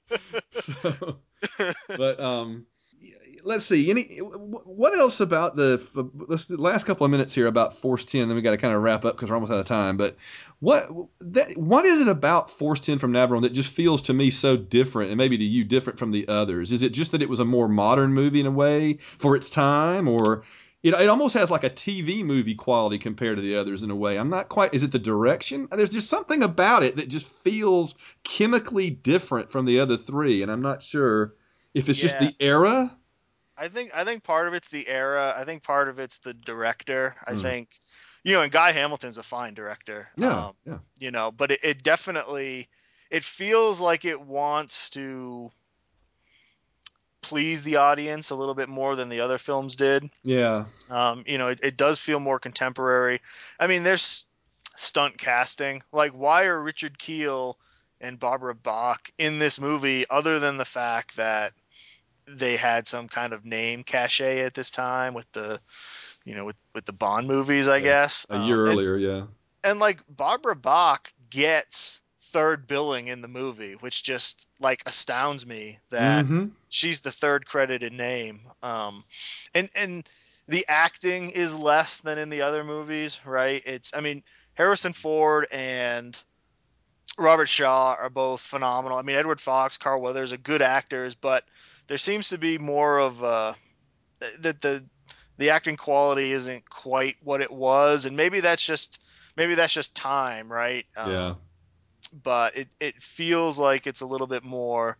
So, but um, let's see. Any what else about the let's the last couple of minutes here about Force ten? Then we got to kind of wrap up because we're almost out of time. But what that what is it about Force ten from Navarone that just feels to me so different, and maybe to you different from the others? Is it just that it was a more modern movie in a way for its time, or It, it almost has like a T V movie quality compared to the others in a way. I'm not quite. Is it the direction? There's just something about it that just feels chemically different from the other three, and I'm not sure if it's just Yeah. the era. I think I think part of it's the era. I think part of it's the director. I Mm. think, you know, and Guy Hamilton's a fine director. Yeah, Um, yeah. You know, but it, it definitely it feels like it wants to please the audience a little bit more than the other films did. Yeah. Um, you know, it, it does feel more contemporary. I mean, there's stunt casting. Like, why are Richard Kiel and Barbara Bach in this movie other than the fact that they had some kind of name cachet at this time with the, you know, with, with the Bond movies, I Yeah. guess. A year Um, and- earlier, yeah. And like Barbara Bach gets third billing in the movie, which just like astounds me that Mhm. she's the third credited name. Um, and and the acting is less than in the other movies, right? It's I mean Harrison Ford and Robert Shaw are both phenomenal. I mean Edward Fox, Carl Weathers are good actors, but there seems to be more of uh, that the the acting quality isn't quite what it was, and maybe that's just maybe that's just time, right? Yeah. Um, but it, it feels like it's a little bit more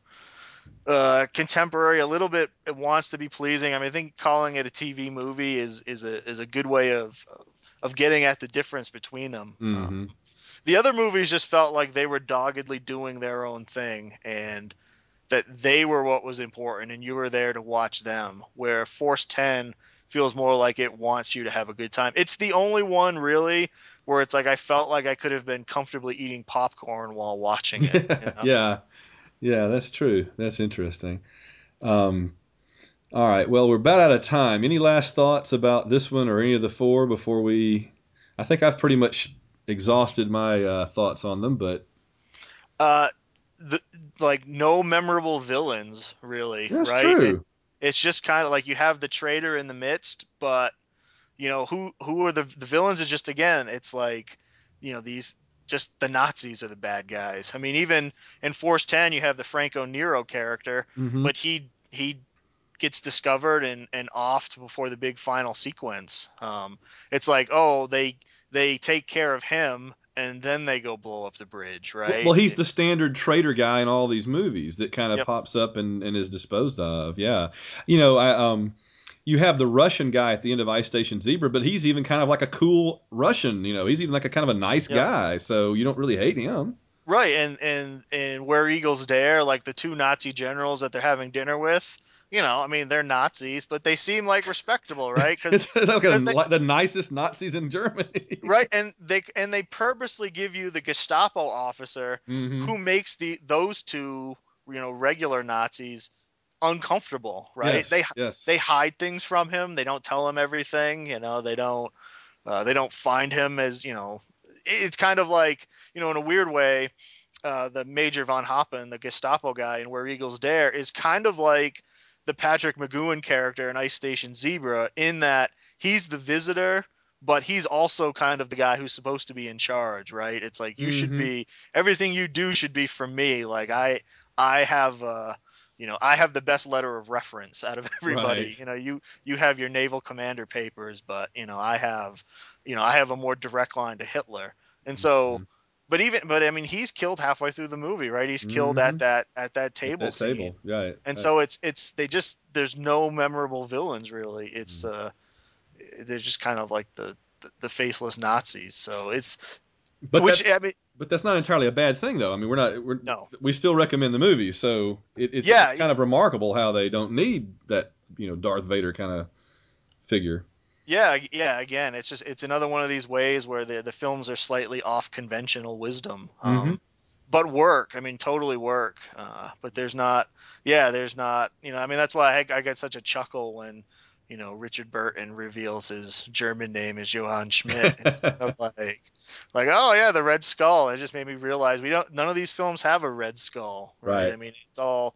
uh, contemporary, a little bit. It wants to be pleasing. I mean, I think calling it a T V movie is is a is a good way of of getting at the difference between them. Mm-hmm. The other movies just felt like they were doggedly doing their own thing, and that they were what was important, and you were there to watch them. Where Force ten feels more like it wants you to have a good time. It's the only one really where it's like I felt like I could have been comfortably eating popcorn while watching it. You know? Yeah. Yeah, that's true. That's interesting. Um, all right. Well, we're about out of time. Any last thoughts about this one or any of the four before we? I think I've pretty much exhausted my uh, thoughts on them, but Uh, the, like no memorable villains really, that's right? true. It, it's just kind of like you have the traitor in the midst, but you know who who are the the villains? Is just again, it's like you know these just the Nazis are the bad guys. I mean, even in Force ten, you have the Franco Nero character, Mhm. but he he gets discovered and and offed before the big final sequence. Um, it's like oh they they take care of him and then they go blow up the bridge, Well, right? well, he's It- the standard traitor guy in all these movies that kind of Yep. pops up and, and is disposed of. Yeah, you know, I um, you have the Russian guy at the end of Ice Station Zebra, but he's even kind of like a cool Russian. You know, he's even like a kind of a nice Yep. guy, so you don't really hate him. Right, and and and Where Eagles Dare, like the two Nazi generals that they're having dinner with, you know, I mean, they're Nazis, but they seem like respectable, right? Because Like because they the, the nicest Nazis in Germany. right, and they and they purposely give you the Gestapo officer hmm who makes the those two, you know, regular Nazis uncomfortable, right? They Yes, yes. they hide things from him. They don't tell him everything. You know, they don't uh, they don't find him as you know. It's kind of like you know, in a weird way, uh, the Major von Hoppen, the Gestapo guy in Where Eagles Dare, is kind of like the Patrick McGowan character in Ice Station Zebra in that he's the visitor, but he's also kind of the guy who's supposed to be in charge, right? It's like you should hmm be everything you do should be from me. Like I I have uh you know, I have the best letter of reference out of everybody. Right. You know, you you have your naval commander papers, but you know, I have you know, I have a more direct line to Hitler. And so but even but I mean he's killed halfway through the movie, right? He's killed hmm at that at that At table that scene. table, right. And right. so it's it's they just there's no memorable villains really. It's Mm. uh they're just kind of like the the, the faceless Nazis. So it's But which that's I mean but that's not entirely a bad thing, though. I mean, we're not we're no. we still recommend the movie, so it, it's it's Yeah, kind of remarkable how they don't need that you know Darth Vader kind of figure. yeah, yeah, again, it's just it's another one of these ways where the the films are slightly off conventional wisdom. hmm Um but work. I mean, totally work. Uh, but there's not, yeah, there's not, you know, I mean, that's why I, I get such a chuckle when, you know, Richard Burton reveals his German name is Johann Schmidt. It's kind of like, like, oh yeah, the Red Skull. It just made me realize we don't, none of these films have a Red Skull, right? Right. I mean, it's all,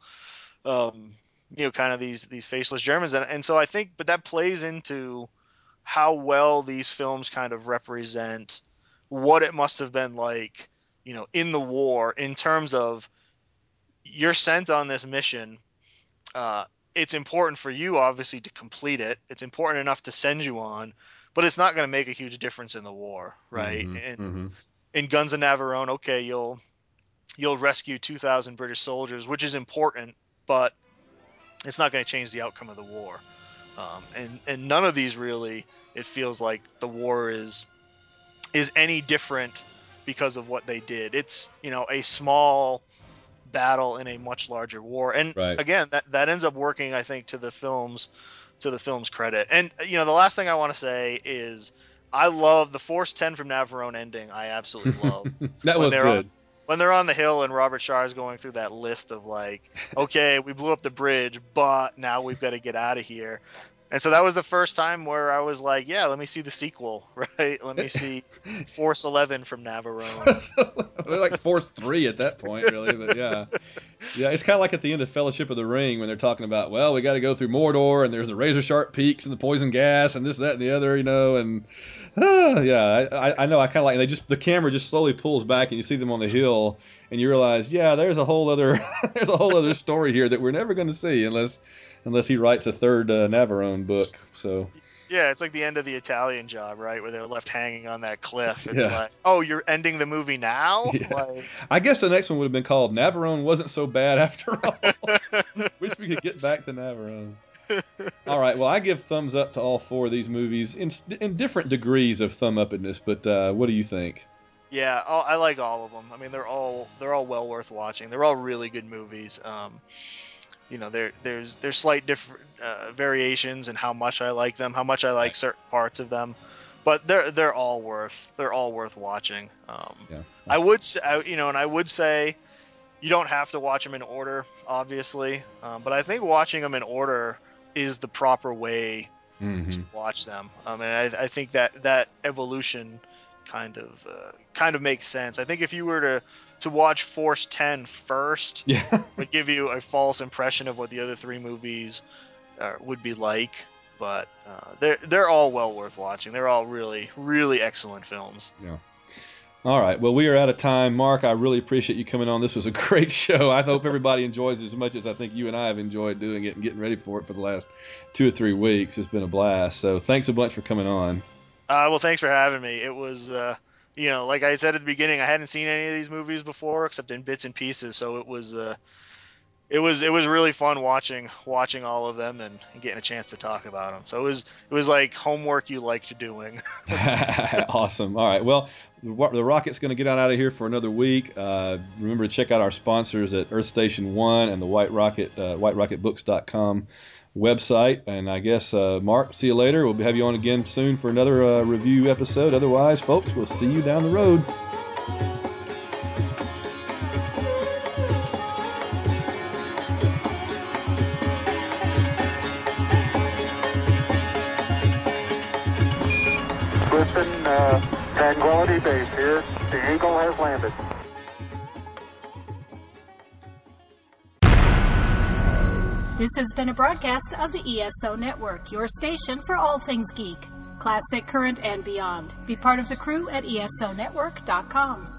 um, you know, kind of these these faceless Germans, and and so I think, but that plays into how well these films kind of represent what it must have been like, you know, in the war in terms of you're sent on this mission. Uh, it's important for you, obviously, to complete it. It's important enough to send you on, but it's not going to make a huge difference in the war, right? hmm And hmm in Guns of Navarone, okay, you'll you'll rescue two thousand British soldiers, which is important, but it's not going to change the outcome of the war. Um, and and none of these really, it feels like the war is is any different because of what they did. It's you know a small battle in a much larger war, and Right. again that that ends up working, I think, to the film's to the film's credit. And you know the last thing I want to say is I love the Force ten from Navarone ending. I absolutely love That when was they're on good. when they're on the hill and Robert Shaw is going through that list of like, okay, we blew up the bridge, but now we've got to get out of here. And so that was the first time where I was like, yeah, let me see the sequel, right? Let me see Force eleven from Navarone. We're like Force three at that point, really. But yeah, yeah, it's kind of like at the end of Fellowship of the Ring when they're talking about, well, we got to go through Mordor and there's the razor sharp peaks and the poison gas and this, that, and the other, you know. And ah, yeah, I, I, I know. I kind of like. And they just the camera just slowly pulls back and you see them on the hill and you realize, yeah, there's a whole other there's a whole other story here that we're never going to see unless unless he writes a third uh, Navarone book. So. Yeah, it's like the end of the Italian Job, right? Where they're left hanging on that cliff. It's Yeah. like, oh, you're ending the movie now? Yeah. Like, I guess the next one would have been called Navarone Wasn't So Bad After All. Wish we could get back to Navarone. All right, well, I give thumbs up to all four of these movies in, in different degrees of thumb uppedness, but uh, what do you think? yeah, all, I like all of them. I mean, they're all they're all well worth watching. They're all really good movies. Um, you know, there there's there's slight different uh, variations in how much I like them, how much I like certain parts of them, but they're they're all worth they're all worth watching. Um, Yeah. I would say, I- you know, and I would say you don't have to watch them in order, obviously, um, but I think watching them in order is the proper way to Mm-hmm. watch them. Um, and I, I think that that evolution kind of uh, kind of makes sense. I think if you were to to watch Force ten first, Yeah. would give you a false impression of what the other three movies uh, would be like. But uh, they're they're all well worth watching. They're all really really excellent films. Yeah. All right. Well, we are out of time. Mark, I really appreciate you coming on. This was a great show. I hope everybody enjoys it as much as I think you and I have enjoyed doing it and getting ready for it for the last two or three weeks. It's been a blast. So thanks a bunch for coming on. Uh, well, thanks for having me. It was, uh, you know, like I said at the beginning, I hadn't seen any of these movies before except in bits and pieces. So it was, uh, it was it was really fun watching watching all of them and, and getting a chance to talk about them. So it was it was like homework you liked doing. Awesome. All right. Well, the, the rocket's going to get on out of here for another week. Uh, remember to check out our sponsors at Earth Station One and the White Rocket uh, white rocket books dot com website. And I guess uh, Mark, see you later. We'll have you on again soon for another uh, review episode. Otherwise, folks, we'll see you down the road. Listen, uh, Tranquility Base here. The Eagle has landed. This has been a broadcast of the E S O Network, your station for all things geek, classic, current, and beyond. Be part of the crew at E S O network dot com.